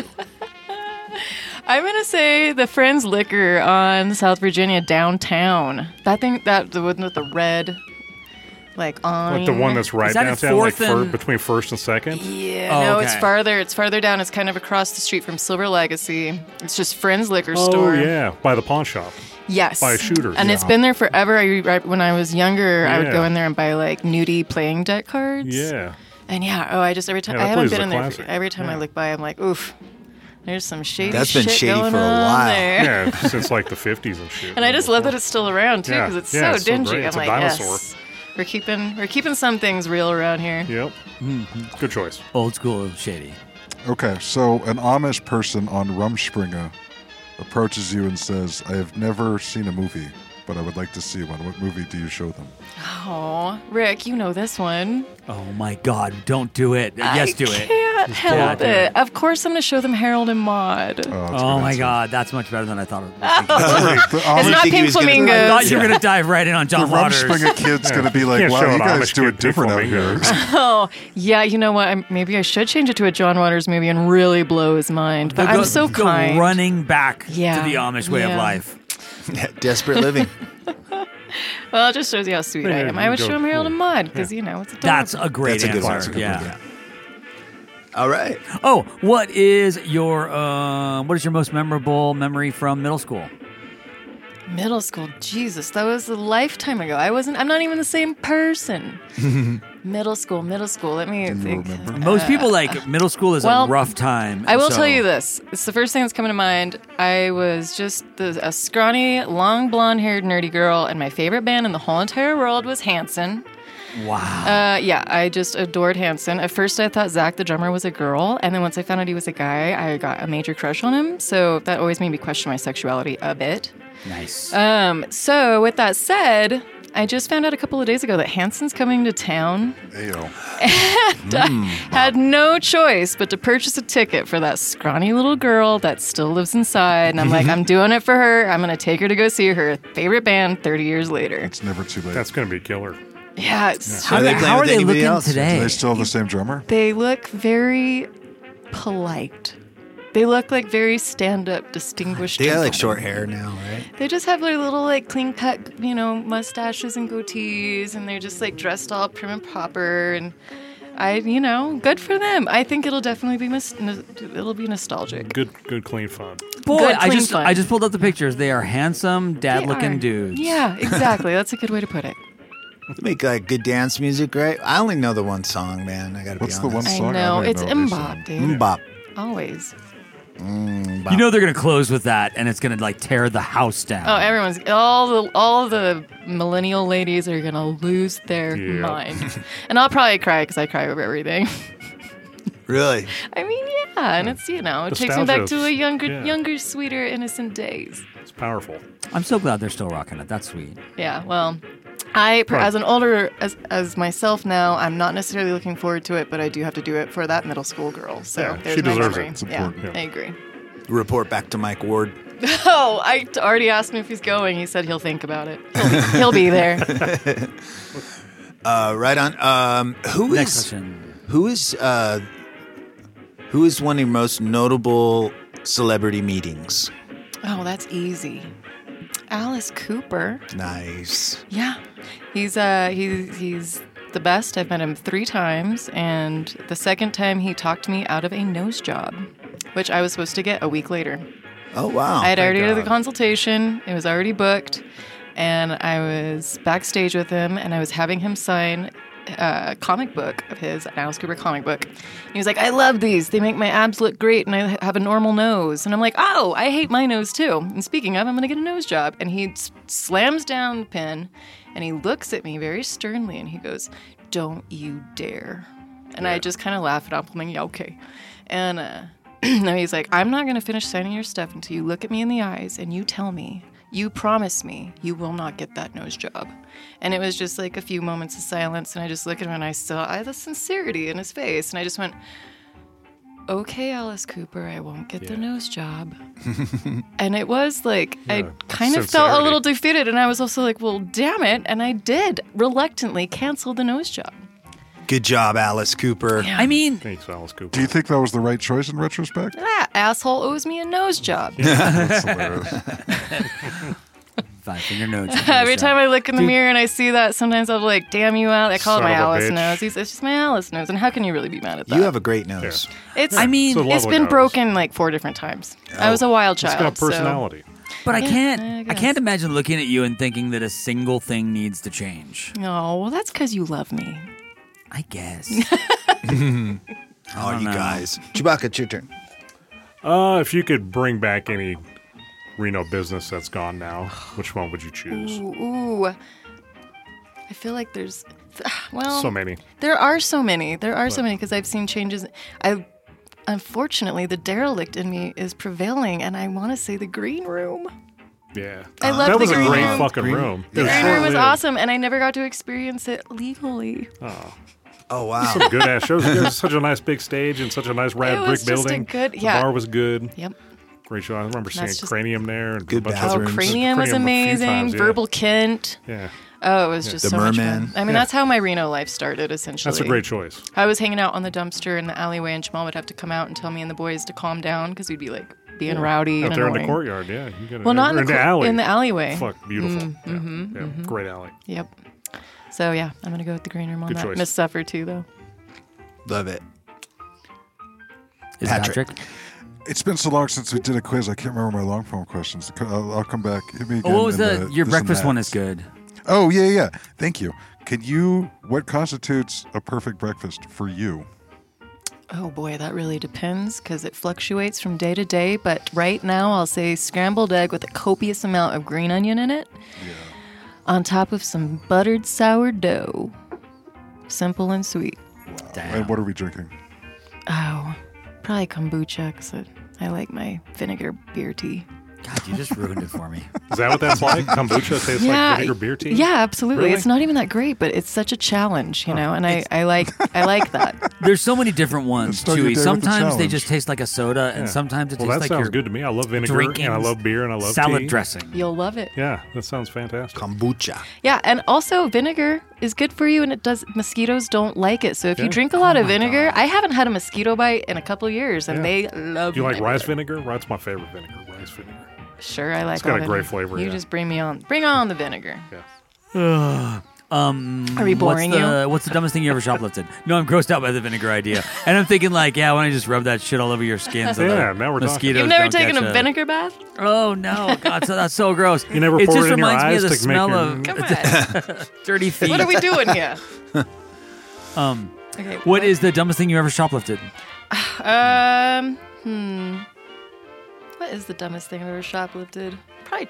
I'm going to say the Friends Liquor on South Virginia downtown. That thing, that the one with the red, like, on. Like the one that's right Is that at downtown, like Fourth fir- and- between First and Second? Yeah, Oh, no, it's okay. farther. It's farther down. It's kind of across the street from Silver Legacy. It's just Friends Liquor Oh, Store. yeah. By the pawn shop. Yes. By Shooters. And it's Yeah. been there forever. I, right, when I was younger, I would Yeah. go in there and buy like nudie playing deck cards. Yeah. And yeah, oh, I just every time Yeah, I that haven't place been is in a there. classic. For, every time I Yeah. look by, I'm like, oof. There's some shady That's been shit shady going for a on while. there. Yeah, since like the fifties and shit. And I just love that it's still around too, Yeah. because it's Yeah, so it's so dingy. great. I'm It's a like, dinosaur. yes, we're keeping we're keeping some things real around here. Yep. Good choice. Old school shady. Okay, so an Amish person on Rumspringa approaches you and says, I have never seen a movie, but I would like to see one. What movie do you show them? Oh, Rick, you know this one. Oh my God! Don't do it. yes, I do it. can't do help it. it. Of course, I'm going to show them Harold and Maude. Oh, that's a Oh good my answer. God, that's much better than I thought. It was. The It's Amish, not think he Pink was gonna- Flamingos. I thought you were gonna dive right in on the John Waters. Rumspringa kid's going to be like, Can't wow, show you an guys Amish do kid it different out here. flamingos. Oh, yeah, you know what? I'm, maybe I should change it to a John Waters movie and really blow his mind. But Go- I'm so go kind. running back Yeah. to the Amish way of Yeah. life. Desperate living. Well, it just shows you how sweet I Yeah, am. I you would go- show him Harold yeah. and Maude because, you know, it's adorable. That's a great That's a good one. answer. That's a good yeah. one. All right. Oh, what is your uh, what is your most memorable memory from middle school? Middle school, Jesus, that was a lifetime ago. I wasn't, I'm not even the same person. Middle school, middle school, let me you think. remember? Most people like middle school is well, a rough time. I will so- tell you this. It's the first thing that's coming to mind. I was just the, a scrawny, long, blonde-haired, nerdy girl, and my favorite band in the whole entire world was Hanson. Wow. Uh, yeah, I just adored Hanson. At first, I thought Zach, the drummer, was a girl, and then once I found out he was a guy, I got a major crush on him. So that always made me question my sexuality a bit. Nice. Um, so with that said, I just found out a couple of days ago that Hanson's coming to town. Ayo. And I had no choice but to purchase a ticket for that scrawny little girl that still lives inside. And I'm like, I'm doing it for her. I'm going to take her to go see her favorite band thirty years later. It's never too late. That's going to be killer. Yeah, it's how Are they how playing are with they anybody looking else? Do today? they still have the same drummer? They look very polite. They look like very stand-up, distinguished. They got like gentlemen. short hair now, right? They just have their little like clean-cut, you know, mustaches and goatees, and they're just like dressed all prim and proper. And I, you know, good for them. I think it'll definitely be mis- n- it'll be nostalgic. Good, good, clean fun. Boy, Good, I clean just fun. I just pulled up the pictures. They are handsome, They dad-looking are. dudes. Yeah, exactly. That's a good way to put it. They make like good dance music, right? I only know the one song, man. I gotta What's be the one honest. I song? know. don't It's even know what Mbop, dude. Mbop. Always. Mbop. You know they're gonna close with that, and it's gonna like tear the house down. Oh, everyone's all the all the millennial ladies are gonna lose their Yeah. mind, and I'll probably cry because I cry over everything. Really? I mean, yeah, and it's you know it takes me Nostalgia back to a is- younger, yeah. younger, sweeter, innocent days. It's powerful. I'm so glad they're still rocking it. That's sweet. Yeah, well, I per- Right. as an older as as myself now, I'm not necessarily looking forward to it, but I do have to do it for that middle school girl. So Yeah, there's she my deserves memory. it. It's Yeah, important, I agree. Report back to Mike Ward. Oh, I t- already asked him if he's going. He said he'll think about it. He'll be, he'll be there. Uh, right on. Um, who Next is question. who is uh, who is one of your most notable celebrity meetings? Oh, that's easy. Alice Cooper. Nice. Yeah, he's uh he's he's the best. I've met him three times, and the second time he talked me out of a nose job, which I was supposed to get a week later. Oh wow. I had already had the God. consultation. It was already booked, and I was backstage with him, and I was having him sign a comic book of his, an Alice Cooper comic book. And he was like, "I love these. They make my abs look great, and I have a normal nose." And I'm like, "Oh, I hate my nose too. And speaking of, I'm going to get a nose job." And he s- slams down the pen, and he looks at me very sternly, and he goes, "Don't you dare." And I just kind of laugh it off. I'm like, "Yeah, okay." And uh, no, he's like, "I'm not going to finish signing your stuff until you look at me in the eyes and you tell me, you promise me you will not get that nose job." And it was just like a few moments of silence, and I just looked at him and I saw I, the sincerity in his face, and I just went, "Okay, Alice Cooper, I won't get the nose job." And it was like, I Yeah, kind of felt a sincerity. little defeated, and I was also like, well, damn it. And I did reluctantly cancel the nose job. Good job, Alice Cooper. Yeah. I mean, Thanks, Alice Cooper. Do you think that was the right choice in retrospect? That asshole owes me a nose job. That's hilarious. five finger nose. Every time I look in the mirror and I see that, sometimes I'll be like, "Damn you, Al!" I call Son it my of a Alice bitch. nose. He's, it's just my Alice nose, and how can you really be mad at that? You have a great nose. It's. I mean, It's a it's lovely been nose. broken like four different times. I was a wild It's child. got so- personality. but I Yeah, can't. I I, guess. can't imagine looking at you and thinking that a single thing needs to change. Oh, well, that's because you love me. I guess. Oh, you know. guys. Chewbacca, it's your turn. Uh, if you could bring back any Reno business that's gone now, which one would you choose? Ooh, ooh. I feel like there's, well, So many. there are so many. There are so many because I've seen changes. I, unfortunately, the derelict in me is prevailing, and I want to say the green room. Yeah. I love that the was a green great room. fucking room. It The was green room was short-lived. awesome, and I never got to experience it legally. Oh, Oh, wow. some good ass shows. It was such a nice big stage and such a nice rad It brick was just a building. good- The yeah. bar was good. Yep. Great show. I remember seeing That's just- Cranium there. And Good a bunch of Oh, bathrooms. Cranium was Cranium a few amazing. times, yeah. Verbal Kent. Yeah. Oh, it was just The so much Merman. fun. I mean, Yeah. that's how my Reno life started, essentially. That's a great choice. I was hanging out on the dumpster in the alleyway, and Jamal would have to come out and tell me and the boys to calm down because we'd be like being rowdy Out and there annoying. in the courtyard, yeah. You gotta, Well, not in or the, in the cour- alley. in the alleyway. Fuck, beautiful. Mm, yeah. mhm, yeah. mhm. Great alley. Yep. So yeah, I'm gonna go with the green room on Good that. choice. Miss Suffer too, though. Love it. Is Patrick. Patrick? It's been so long since we did a quiz. I can't remember my long form questions. I'll, I'll come back. Hit me again. Oh, what was in the, the your this and breakfast one that's. is good. Oh yeah, yeah. Thank you. Can you? What constitutes a perfect breakfast for you? Oh boy, that really depends because it fluctuates from day to day. But right now, I'll say scrambled egg with a copious amount of green onion in it, on top of some buttered sourdough. Simple and sweet. Damn. And what are we drinking? Oh, probably kombucha because I like my vinegar beer tea. God, you just ruined it for me. Is that what that's like? Kombucha tastes like vinegar beer tea? Yeah, absolutely. Really? It's not even that great, but it's such a challenge, you know, and I, I like I like that. There's so many different ones, Start your Chewy. day with the Sometimes they challenge. just taste like a soda, and Yeah. sometimes it Well, tastes that like sounds you're good to me. I love vinegar, drinking and I love beer, and I love salad tea. dressing. You'll love it. Yeah, that sounds fantastic. Kombucha. Yeah, and also vinegar is good for you, and it does. Mosquitoes don't like it, so if you Yeah. drink a lot of vinegar, I haven't had a mosquito bite in a couple years, and Yeah. they love. Do you like vinegar. rice vinegar? That's my favorite vinegar, rice vinegar. Sure, I like. It's got all a great vinegar. flavor, You yeah. just bring me on. Bring on the vinegar. Yeah. Um, Are we boring what's the, you? What's the dumbest thing you ever shoplifted? No, I'm grossed out by the vinegar idea. And I'm thinking like, yeah, why don't you just rub that shit all over your skin so Yeah, the now we're talking. mosquitoes You've never don't taken catch a vinegar bath? Oh, no. God, so that's so gross. You never It pour just it in your reminds me eyes of the to make smell your- of Come on. dirty feet. What are we doing here? Um, Okay. what is the dumbest thing you ever shoplifted? Um, hmm. What is the dumbest thing I've ever shoplifted? Probably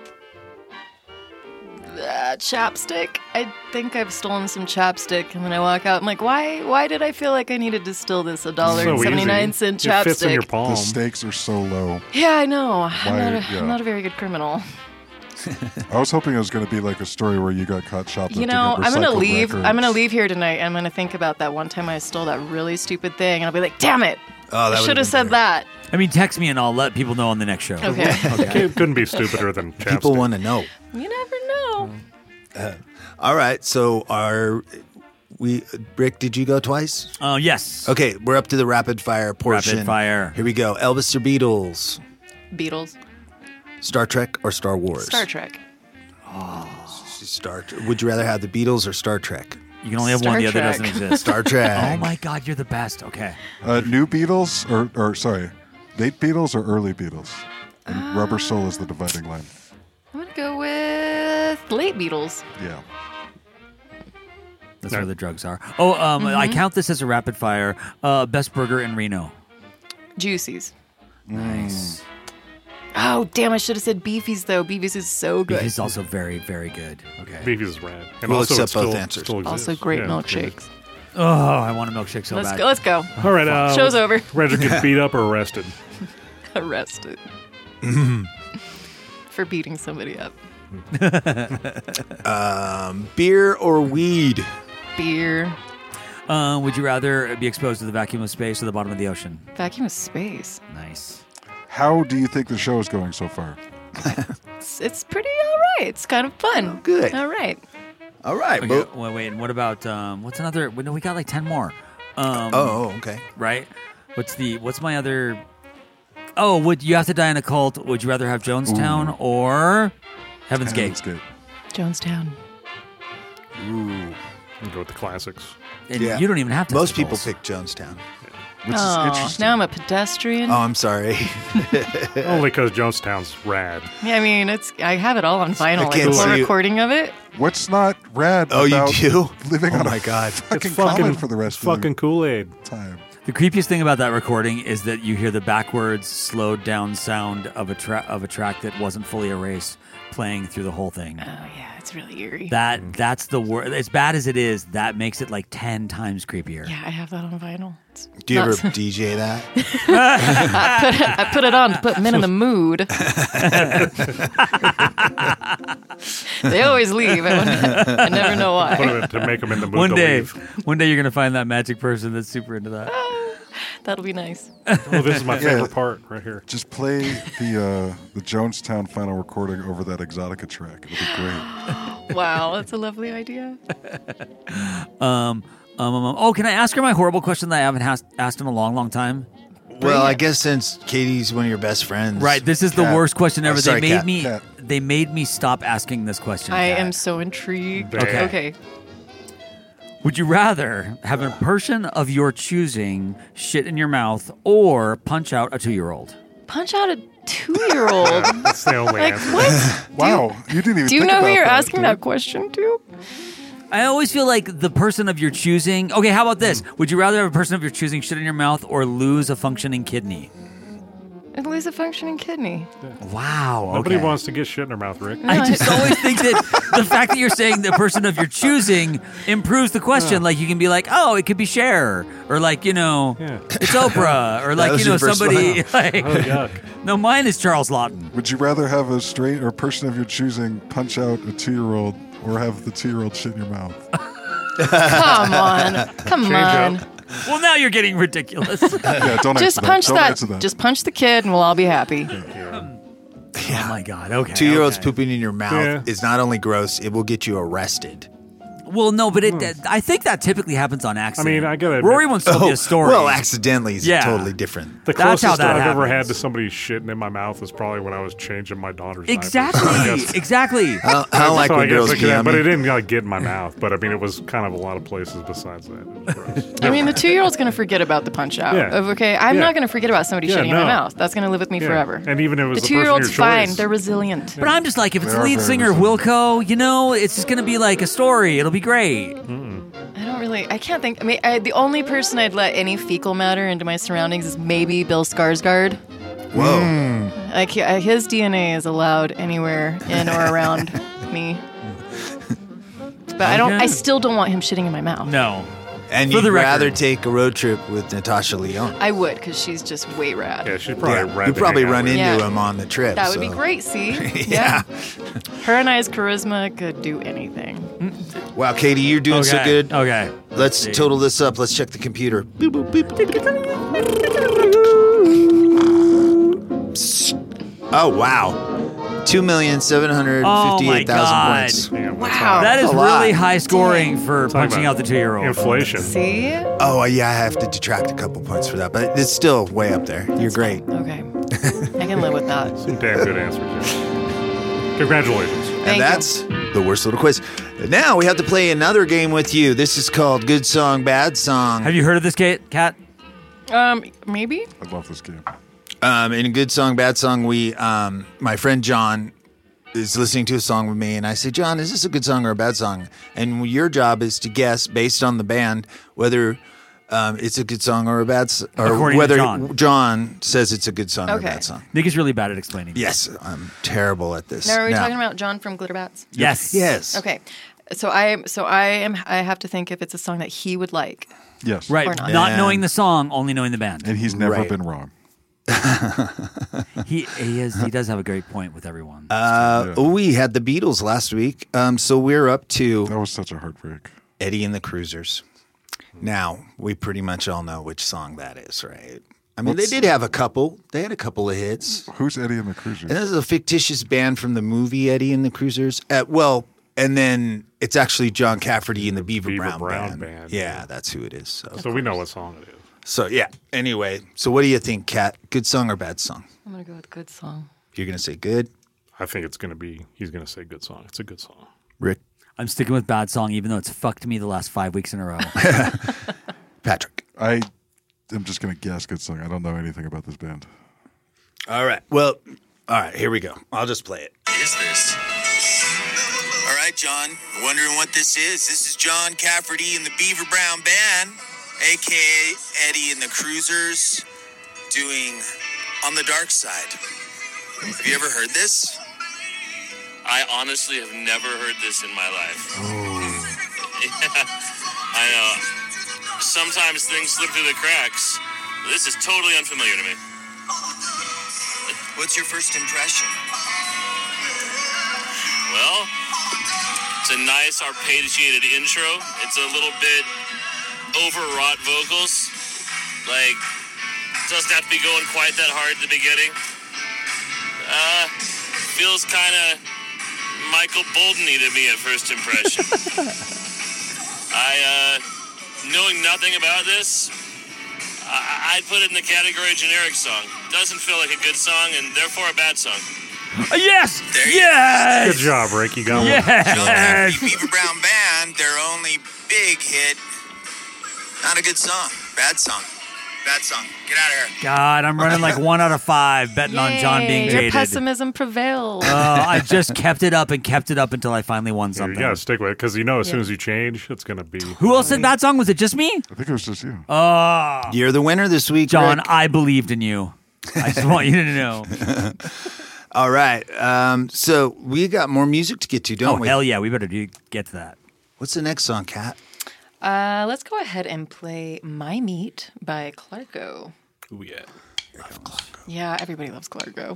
uh, chapstick. I think I've stolen some chapstick, and then I walk out. I'm like, why? Why did I feel like I needed to steal this a dollar So and seventy nine easy. cent It fits in your chapstick? palm. The stakes are so low. Yeah, I know. I'm Why- not, a, yeah. I'm not a very good criminal. I was hoping it was going to be like a story where you got caught shoplifting. You know, at I'm gonna recycled leave. records. I'm gonna leave here tonight. I'm gonna think about that one time I stole that really stupid thing, and I'll be like, "Damn it! Oh, that I should have said that." I mean, text me and I'll let people know on the next show. Okay. It couldn't be stupider than chapstick. People want to know. You never know. Uh, all right, so our we Rick, did you go twice? Oh, yes. Okay, we're up to the rapid fire portion. Rapid fire. Here we go. Elvis or Beatles? Beatles, Star Trek or Star Wars? Star Trek. Star. Would you rather have the Beatles or Star Trek? You can only have Star one. The other Trek. doesn't exist. Star Trek. Oh, my God. You're the best. Okay. Uh, new Beatles, or, or sorry, late Beatles or early Beatles? And Rubber Soul is the dividing line. I'm gonna go with late Beatles. Yeah. That's No. where the drugs are. Oh, um, I count this as a rapid fire. Uh, best burger in Reno. Juicy's. Nice. Oh, damn, I should have said Beefy's, though. Beefy's is so good. He's also very, very good. Okay. Beefy's is rad. And We'll also, accept it still, both answers. Still exists. Also great Yeah. milkshakes. Oh, I want a milkshake so Let's bad. go. Let's go. All right. Uh, Show's over. Rather get beat up or arrested? Arrested. For beating somebody up. Um, beer or weed? Beer. Uh, would you rather be exposed to the vacuum of space or the bottom of the ocean? Vacuum of space. Nice. How do you think the show is going so far? It's, it's pretty all right. It's kind of fun. Oh, good. All right. All right. Okay, well- wait, wait. And what about um, what's another? well, No, we got like ten more. Um, oh, okay. right. What's the? What's my other? Oh, would you have to die in a cult? Would you rather have Jonestown Ooh. or Heaven's Gate? Heaven's Gate. Jonestown. Ooh. And go with the classics. And Yeah. you don't even have to. Most people pick Jonestown. Which is Oh, interesting. now I'm a pedestrian. Oh, I'm sorry. Only because Jonestown's rad. Yeah, I mean, it's. I have it all on vinyl. I Like can't a full see it. recording of it. What's not rad Oh, you about do? living Oh on my a God. fucking, It's fucking common for the rest fucking of Kool-Aid. the time? The creepiest thing about that recording is that you hear the backwards, slowed down sound of a tra- of a track that wasn't fully erased playing through the whole thing. Oh yeah, it's really eerie. That that's the word. As bad as it is, that makes it like ten times creepier. Yeah, I have that on vinyl. It's Do you not- ever D J that? I put it, I put it on to put men in the mood. They always leave. I, wonder- I never know why. Put it to make them in the mood One to day, leave. one day you're gonna find that magic person that's super into that. That'll be nice. Oh, this is my Yeah. favorite part right here. Just play the uh, the Jonestown final recording over that Exotica track. It'll be great. Wow, that's a lovely idea. Um, um, um, um, oh, can I ask her my horrible question that I haven't has- asked in a long, long time? Well, I it. guess since Katie's one of your best friends. Right. This is the Kat- worst question ever. Oh, sorry, they made Kat. me. Kat. They made me stop asking this question. I Kat. am so intrigued. Okay. Okay. Would you rather have a person of your choosing shit in your mouth or punch out a two-year-old? Punch out a two-year-old. That's the only Like answer. what? Wow, you didn't even. Do you think know who about you're that, asking dude. that question to? I always feel like the person of your choosing. Okay, how about this? Would you rather have a person of your choosing shit in your mouth or lose a functioning kidney? At least a functioning kidney. Wow. Nobody okay. wants to get shit in their mouth, Rick. I just always think that the fact that you're saying the person of your choosing improves the question. Like you can be like, oh, it could be Cher, or like you know, Yeah. it's Oprah, or like was you know your first somebody. Like, Oh, yuck. no, mine is Charles Lawton. Would you rather have a straight or person of your choosing punch out a two-year-old, or have the two-year-old shit in your mouth? Come on. Come Change on. up. Well, now you're getting ridiculous. Yeah, don't Just answer punch that. Don't that. answer that. Just punch the kid and we'll all be happy. Oh my God. Okay. Two year olds okay. pooping in your mouth Yeah. is not only gross, it will get you arrested. Well, no, but it. I think that typically happens on accident. I mean, I gotta Rory admit- once told me a story. Well, accidentally is Yeah. totally different. The That's closest how that I've ever had happens. to somebody shitting in my mouth was probably when I was changing my daughter's Exactly. diapers. Exactly. I, I don't like So when I guess girls I could pee have- on but me. it didn't like get in my mouth. But I mean, it was kind of a lot of places besides that. It was gross. I mean, the two-year-old's going to forget about the punch-out. Yeah. Of, okay, I'm Yeah. not going to forget about somebody Yeah, shitting in no. my mouth. That's going to live with me Yeah. forever. And even if it was the the person two-year-old's of your fine. choice. They're resilient. But I'm just like, if it's They the are lead very singer resilient. Wilco, you know, it's just gonna be like a story. It'll be great. I don't really. I can't think. I mean, I, the only person I'd let any fecal matter into my surroundings is maybe Bill Skarsgård. Whoa. Like he- uh, his D N A is allowed anywhere in or around me. But I don't. I still don't want him shitting in my mouth. No. And For you'd the record. rather take a road trip with Natasha Lyonne. I would, because she's just way rad. Yeah, she'd probably Yeah, rad you'd to probably hang out run with. into Yeah. him on the trip. That would be so. great. See, Yeah. Her and I's charisma could do anything. Wow, Katie, you're doing so Okay. good. Okay. Let's See. total this up. Let's check the computer. Boop, boop, boop. Oh, wow. two million seven hundred fifty-eight thousand Oh, my points. Yeah, that's Wow. That is a lot. really high scoring for Talking punching about out the two-year-old. Inflation. See? Oh, yeah, I have to detract a couple points for that, but it's still way up there. You're great. Okay, I can live with that. Some damn good answers. Yeah. Congratulations. Thank and you. that's the worst little quiz. Now we have to play another game with you. This is called Good Song, Bad Song. Have you heard of this, Kate? Cat? Um, maybe. I love this game. Um, in Good Song, Bad Song, we, um, my friend John is listening to a song with me, and I say, John, is this a good song or a bad song? And your job is to guess, based on the band, whether um, it's a good song or a bad song, or According to whether John. John says it's a good song or a Okay. bad song. Nick is really bad at explaining. Yes, I'm terrible at this. Now, are we Now- talking about John from Glitterbats? Yes. Yes. Okay, so I so I am I have to think if it's a song that he would like. Yes. Right. Or not. Not And- knowing the song, only knowing the band. And he's never Right. been wrong. He he is he does have a great point with everyone. Uh, Yeah. We had the Beatles last week, um, so we're up to That was such a heartbreak. Eddie and the Cruisers. Now, we pretty much all know which song that is, right? I mean, What's- they did have a couple. They had a couple of hits. Who's Eddie and the Cruisers? And this is a fictitious band from the movie Eddie and the Cruisers. Uh, well, and then it's actually John Cafferty and the Beaver, Beaver Brown, Brown band. Band, Yeah, yeah. that's who it is. So. So we know what song it is. so, yeah. Anyway, so what do you think, Kat? Good song or bad song? I'm gonna go with good song. You're going to say good? I think it's going to be, he's going to say good song. It's a good song. Rick? I'm sticking with bad song, even though it's fucked me the last five weeks in a row. Patrick? I am just going to guess good song. I don't know anything about this band. All right. Well, all right, here we go. I'll just play it. Is this? All right, John. Wondering what this is? This is John Cafferty and the Beaver Brown Band, aka Eddie and the Cruisers, doing On the Dark Side. Have you ever heard this? I honestly have never heard this in my life. Yeah, I know. Sometimes things slip through the cracks. This is totally unfamiliar to me. What's your first impression? Well, it's a nice arpeggiated intro. It's a little bit overwrought vocals. Like, doesn't have to be going quite that hard at the beginning. Uh, feels kind of Michael Bolton-y to me at first impression. I, uh, knowing nothing about this, I- I'd put it in the category of generic song. Doesn't feel like a good song and therefore a bad song. Uh, yes! There you Yes! Good job, Rick. You got one. John Yes! Cafferty, Beaver Brown Band, their only big hit. Not a good song. Bad song. Bad song. Get out of here. God, I'm running like one out of five betting on John being Yay, jaded. Your pessimism prevailed. Oh, I just kept it up and kept it up until I finally won You something. got to stick with it because you know as soon Yeah. as you change, it's going to be. Who else said bad song? Was it just me? I think it was just you. Oh, You're the winner this week, John, Rick. I believed in you. I just want you to know. All right. Um, so we got more music to get to, don't Oh, we? hell yeah. We better do, get to that. What's the next song, Kat? Uh, let's go ahead and play My Meat by Clarko. Ooh, yeah. Yeah, everybody loves Clarko.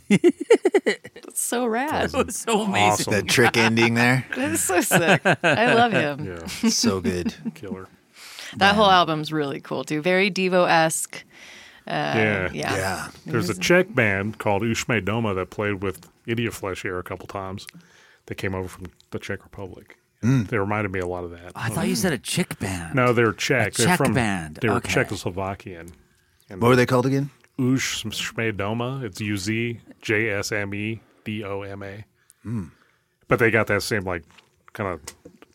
That's so rad. That was so amazing. Awesome. That trick ending there. That is so sick. I love him. Yeah. So good. Killer. That whole album's really cool too. Very Devo-esque. Uh, Yeah. yeah. Yeah. There's a Czech band called Ushme Doma that played with Idiot Flesh here a couple times. They came over from the Czech Republic. Mm. They reminded me a lot of that. I thought you said a chick band. No, they're Czech. A they're Czech from, band. They were Okay. Czechoslovakian. And What were they called again? Ushme Doma. It's U Z J S M E D O M A. Mm. But they got that same, like, kind of,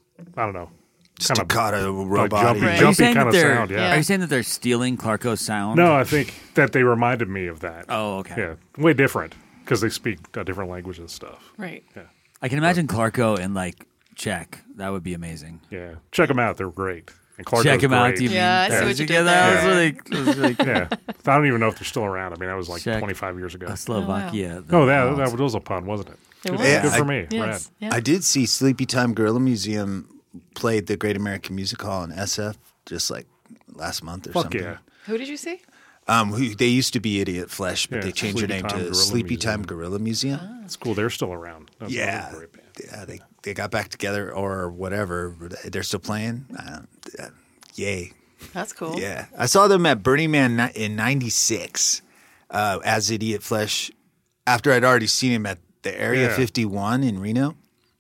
I don't know. Kind Staccato, like robot. jumpy, Are you jumpy saying kind that of they're- sound. Yeah. Are you saying that they're stealing Clarko's sound? No, I think that they reminded me of that. Oh, okay. Yeah, way different because they speak a different language and stuff. Right. Yeah. I can imagine Clarko in like Czech. That would be amazing. Yeah. Check them out. They're great. And Clarko's Check him out. great. Do you mean? Yeah, I see what you did That was there. really, that was really cool. Yeah. I don't even know if they're still around. I mean, that was like Czech- twenty-five years ago. Uh, Slovakia. Oh, that, that was a pun, wasn't it? It Good, was. Yeah, good for I- me. Yes. Rad. Yeah. I did see Sleepy Time Gorilla Museum played the Great American Music Hall in S F just like last month or Fuck something. yeah. Who did you see? Um, who, they used to be Idiot Flesh, but Yeah, they changed their Sleepy name Time to Gorilla Sleepy Museum. Time Gorilla Museum. It's cool. They're still around. That's Yeah. another great band. Yeah, they they got back together or whatever. They're still playing. Uh, uh, yay. That's cool. Yeah. I saw them at Burning Man ni- in ninety-six uh, as Idiot Flesh after I'd already seen him at the Area Yeah. fifty-one in Reno.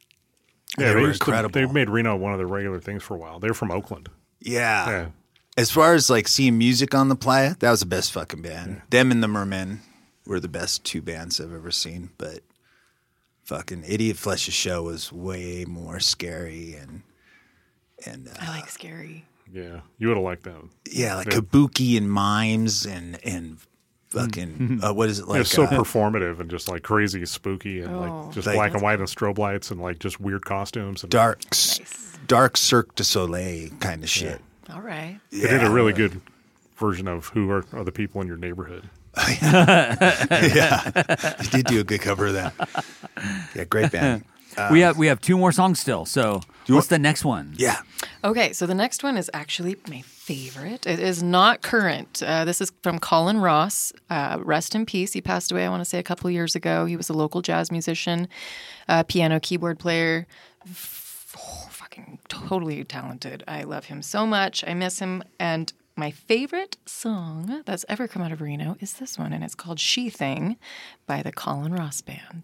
Yeah, they, they, were used to, incredible. they made Reno one of their regular things for a while. They're from Oakland. yeah. Yeah. As far as like seeing music on the playa, that was the best fucking band. Them and the Mermen were the best two bands I've ever seen. But fucking Idiot Flesh's show was way more scary and and uh, I like scary. Yeah. You would have liked them. yeah, like They're- kabuki and mimes and and fucking uh, what is it like? They're so uh, performative and just like crazy, spooky, and Oh. like just Like- black and white and strobe lights and like just weird costumes. And dark, Nice. dark Cirque du Soleil kind of shit. All right. They did a really good version of who are, are the people in your neighborhood. Yeah, they did do a good cover of that. Yeah, great band. Uh, we have we have two more songs still. So what's the next one? Yeah. Okay, so the next one is actually my favorite. It is not current. Uh, this is from Colin Ross. Uh, rest in peace. He passed away, I want to say, a couple of years ago. He was a local jazz musician, uh, piano, keyboard player. F- oh, fucking totally talented. I love him so much. I miss him. And my favorite song that's ever come out of Reno is this one, and it's called She Thing by the Colin Ross Band.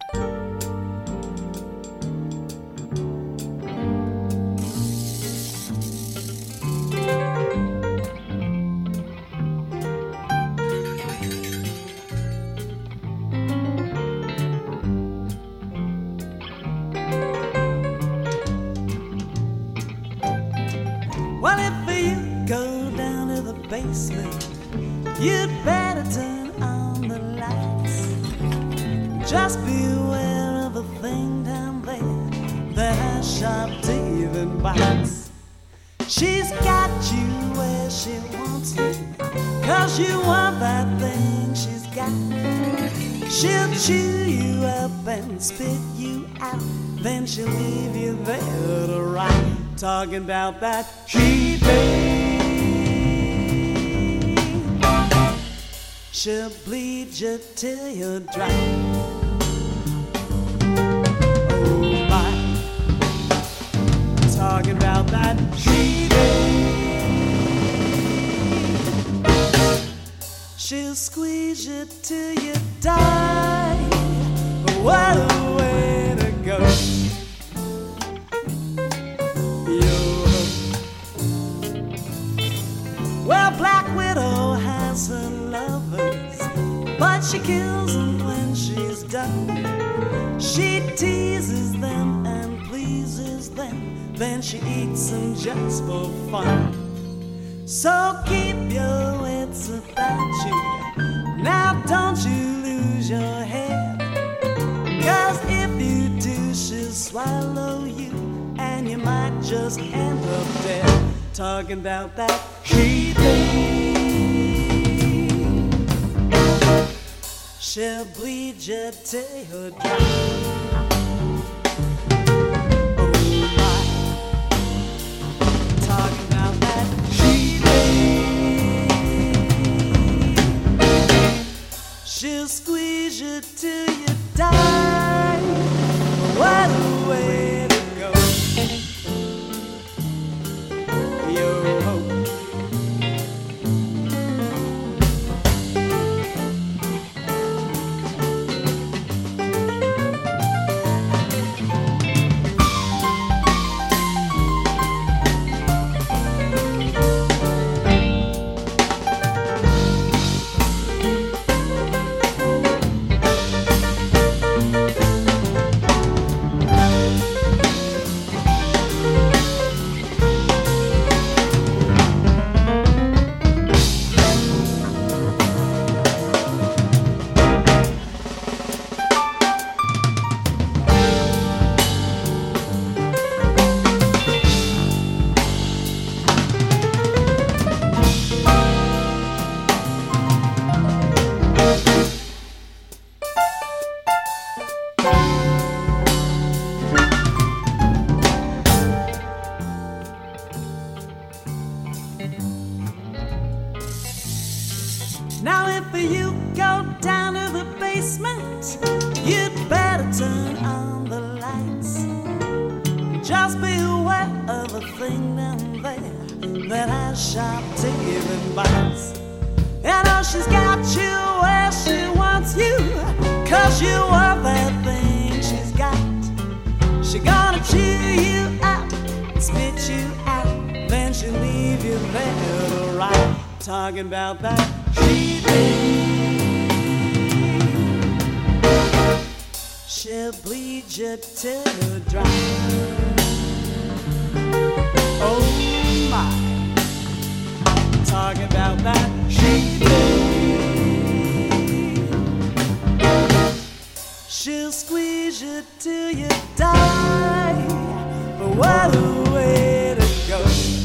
Well, if you go down to the basement, you'd better turn on the lights. Just beware of a thing down there that has sharp teeth and bites. She's got you where she wants you, 'cause you want that thing she's got. She'll chew you up and spit you out, then she'll leave you there to rot. Talking about that she thing. She'll bleed you till you're dry. Oh my. Talking about that she thing. She'll squeeze you till you die. What a way to go. Well, Black Widow has her lovers, but she kills them when she's done. She teases them and pleases them, then she eats them just for fun. So keep your wits about you, now don't you lose your head, 'cause if you do, she'll swallow you, and you might just end up dead. Talking about that she thing. She'll bleed you till you're dry. Oh my. Talking about that she thing. She'll squeeze you till you Now if you go down to the basement, you'd better turn on the lights. Just be aware of a thing down there that has sharp teeth and bites. You know she's got you where she wants you, 'cause you are that thing she's got. She gonna chew you up, spit you out, then she'll leave you there to rot. Talking about that she she'll bleed you till you dry. Oh my, talking about that she she'll squeeze you till you die. But what a way to go.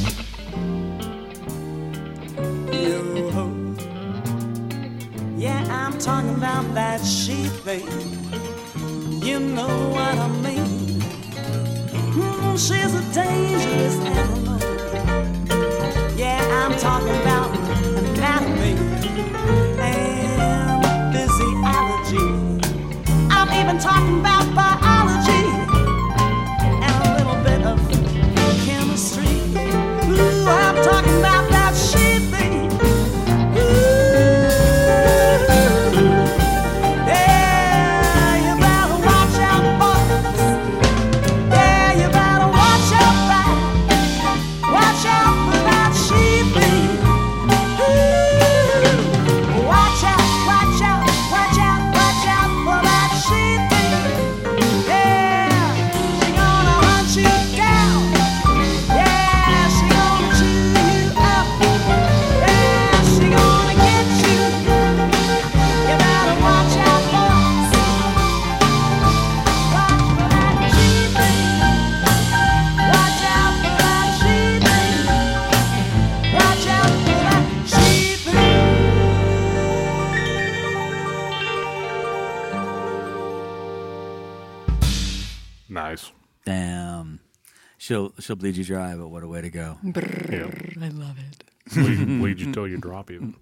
Yeah, I'm talking about that she thing. You know what I mean. Mm, she's a dangerous animal. Yeah, I'm talking about anatomy and physiology. I'm even talking about biology and a little bit of chemistry. Ooh, I'm talking about that she thing. Nice. Damn. She'll she'll bleed you dry, but what a way to go. Brrr, I love it. Bleed, bleed you till you drop you.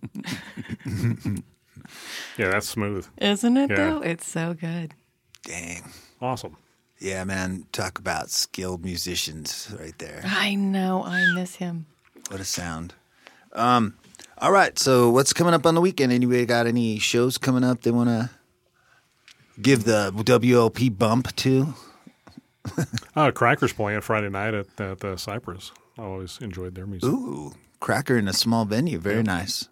Yeah, that's smooth. Isn't it, Yeah. though? It's so good. Dang. Awesome. Yeah, man. Talk about skilled musicians right there. I know. I miss him. What a sound. Um, all right. So what's coming up on the weekend? Anybody got any shows coming up they want to give the W L P bump to? Uh, Cracker's playing Friday night at, at the Cypress. I always enjoyed their music. Ooh, Cracker in a small venue. Very Yep. nice.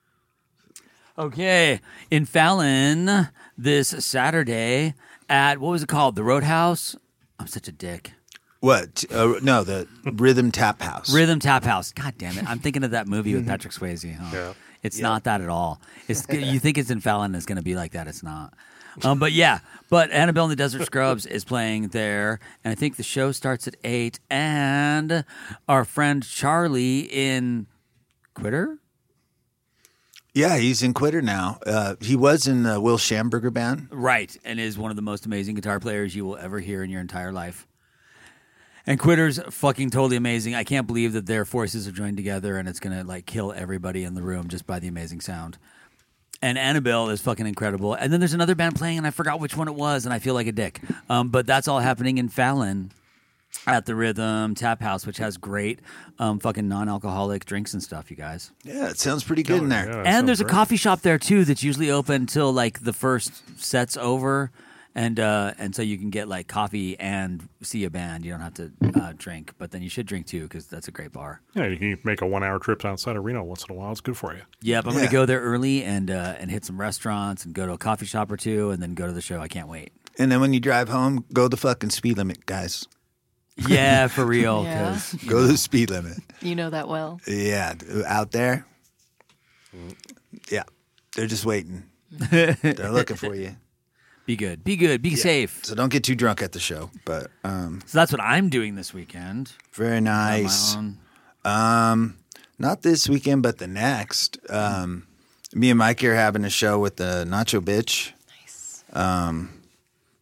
Okay, in Fallon this Saturday at, what was it called? The Roadhouse? I'm such a dick. What? Uh, no, the Rhythm Tap House. Rhythm Tap House. God damn it. I'm thinking of that movie with Patrick Swayze. Huh? Yeah. It's Yeah. not that at all. It's You think it's in Fallon, it's going to be like that. It's not. Um, but yeah, but Annabelle and the Desert Scrubs is playing there, and I think the show starts at eight. And our friend Charlie in Quitter? Yeah, he's in Quitter now. Uh, he was in the Will Schamberger band. Right, and is one of the most amazing guitar players you will ever hear in your entire life. And Quitter's fucking totally amazing. I can't believe that their forces are joined together and it's going to like kill everybody in the room just by the amazing sound. And Annabelle is fucking incredible. And then there's another band playing and I forgot which one it was and I feel like a dick. Um, but that's all happening in Fallon at the Rhythm Tap House, which has great um, fucking non-alcoholic drinks and stuff, you guys. Yeah, it sounds pretty good in there. Yeah, that And sounds there's a great. coffee shop there too that's usually open until like the first set's over, and uh, and so you can get like coffee and see a band. You don't have to uh, drink, but then you should drink too because that's a great bar. Yeah, you can make a one-hour trip outside of Reno once in a while. It's good for you. Yep, I'm Yeah. gonna go there early and uh, and hit some restaurants and go to a coffee shop or two, and then go to the show. I can't wait. And then when you drive home, go the fucking speed limit, guys. Yeah, for real. Yeah. 'Cause, you Go know, the speed limit. You know that well. Yeah, out there. Yeah, they're just waiting. They're looking for you. be good, be good, be safe. So don't get too drunk at the show. But um, So that's what I'm doing this weekend. very On my nice. own. Um, not this weekend, but the next. Um, me and Mikey are having a show with the Nacho Bitch. Nice. Um,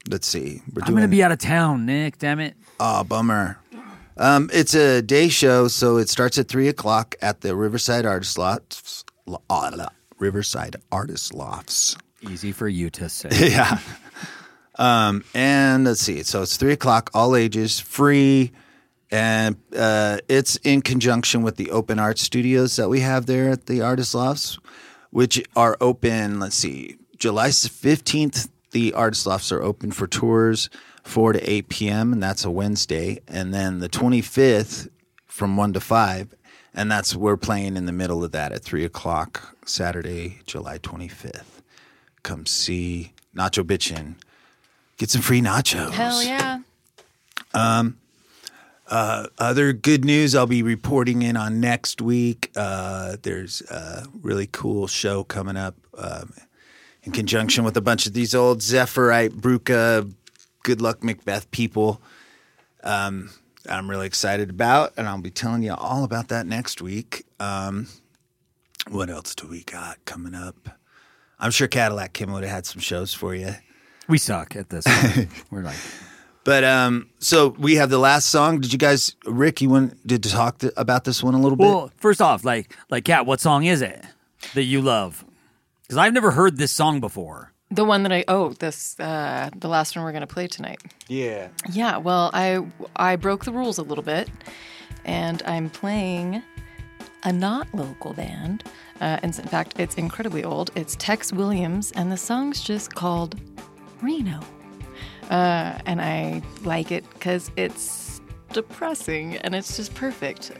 let's see. We're I'm doing, going to be out of town, Nick. Damn it. Oh, bummer. Um, it's a day show, so it starts at three o'clock at the Riverside Artist Lofts. Uh, Riverside Artist Lofts. Easy for you to say. Yeah. Um, and let's see. So it's three o'clock, all ages, free. And uh, it's in conjunction with the open art studios that we have there at the Artist Lofts, which are open, let's see, July fifteenth, the Artist Lofts are open for tours, four to eight p.m., and that's a Wednesday. And then the twenty-fifth from one to five, and that's we're playing in the middle of that at three o'clock, Saturday, July twenty-fifth. Come see Nacho Bitchin'. Get some free nachos. Hell yeah. Um, uh, other good news I'll be reporting in on next week. Uh, there's a really cool show coming up um, in conjunction with a bunch of these old Zephyrite, Bruca, Good Luck Macbeth people. Um, I'm really excited about, and I'll be telling you all about that next week. Um, what else do we got coming up? I'm sure Cadillac Kim would have had some shows for you. We suck at this. We're like, but um, so we have the last song. Did you guys, Rick? You wanted to talk to, about this one a little bit? well, first off, like, like, Kat, what song is it that you love? Because I've never heard this song before. The one that I oh this uh, the last one we're gonna play tonight. Yeah. Yeah. Well, I I broke the rules a little bit, and I'm playing a not local band. Uh, and in fact, it's incredibly old. It's Tex Williams, and the song's just called Reno. Uh, and I like it because it's depressing and it's just perfect.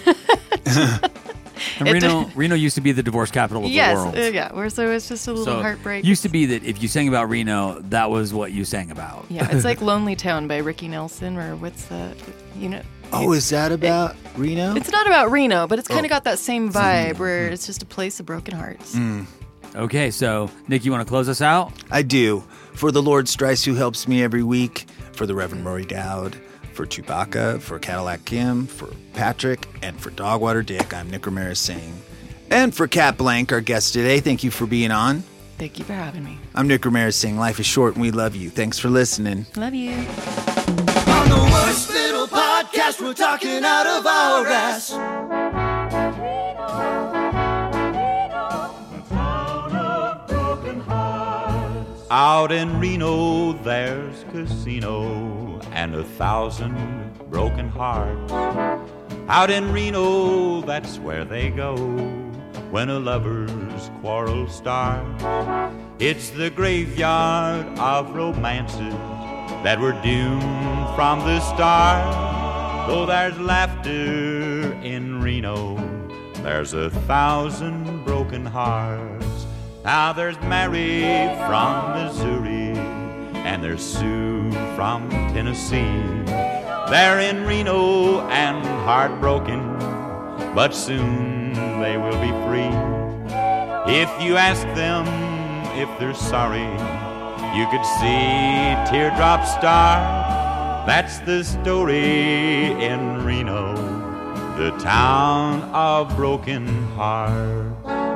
And Reno, Reno used to be the divorce capital of yes, the world. Uh, yeah, where so it's just a little so heartbreak. Used to be that if you sang about Reno, that was what you sang about. Yeah, it's like Lonely Town by Ricky Nelson, or what's the, you know. Oh, is that about it, Reno? It's not about Reno, but it's kind of Oh. got that same vibe where it's just a place of broken hearts. Mm. Okay, so Nick, you want to close us out? I do. For the Lord Strice, who helps me every week, for the Reverend Murray Dowd, for Chewbacca, for Cadillac Kim, for Patrick, and for Dogwater Dick, I'm Nick Ramirez saying, and for Kat Blank, our guest today, thank you for being on. Thank you for having me. I'm Nick Ramirez saying life is short and we love you. Thanks for listening. Love you. On the worst little podcast, we're talking out of our ass. Out in Reno, there's casino and a thousand broken hearts. Out in Reno, that's where they go when a lover's quarrel starts. It's the graveyard of romances that were doomed from the start. Though there's laughter in Reno, there's a thousand broken hearts. Now there's Mary from Missouri, and there's Sue from Tennessee. They're in Reno and heartbroken, but soon they will be free. If you ask them if they're sorry, you could see teardrops start. That's the story in Reno, the town of broken hearts.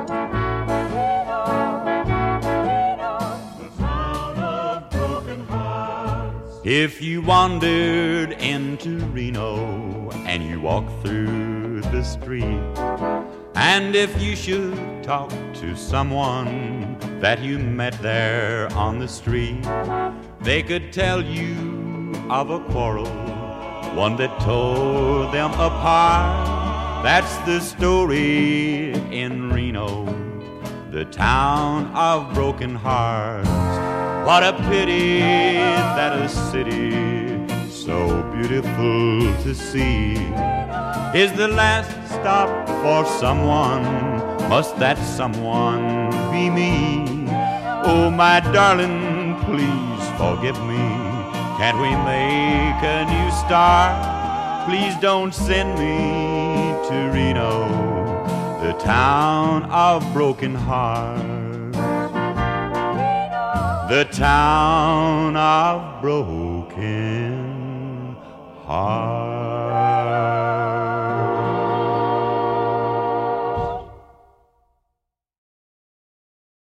If you wandered into Reno and you walked through the street, and if you should talk to someone that you met there on the street, they could tell you of a quarrel, one that tore them apart. That's the story in Reno, the town of broken hearts. What a pity that a city so beautiful to see is the last stop for someone. Must that someone be me? Oh, my darling, please forgive me. Can't we make a new start? Please don't send me to Reno, the town of broken hearts. The town of broken hearts.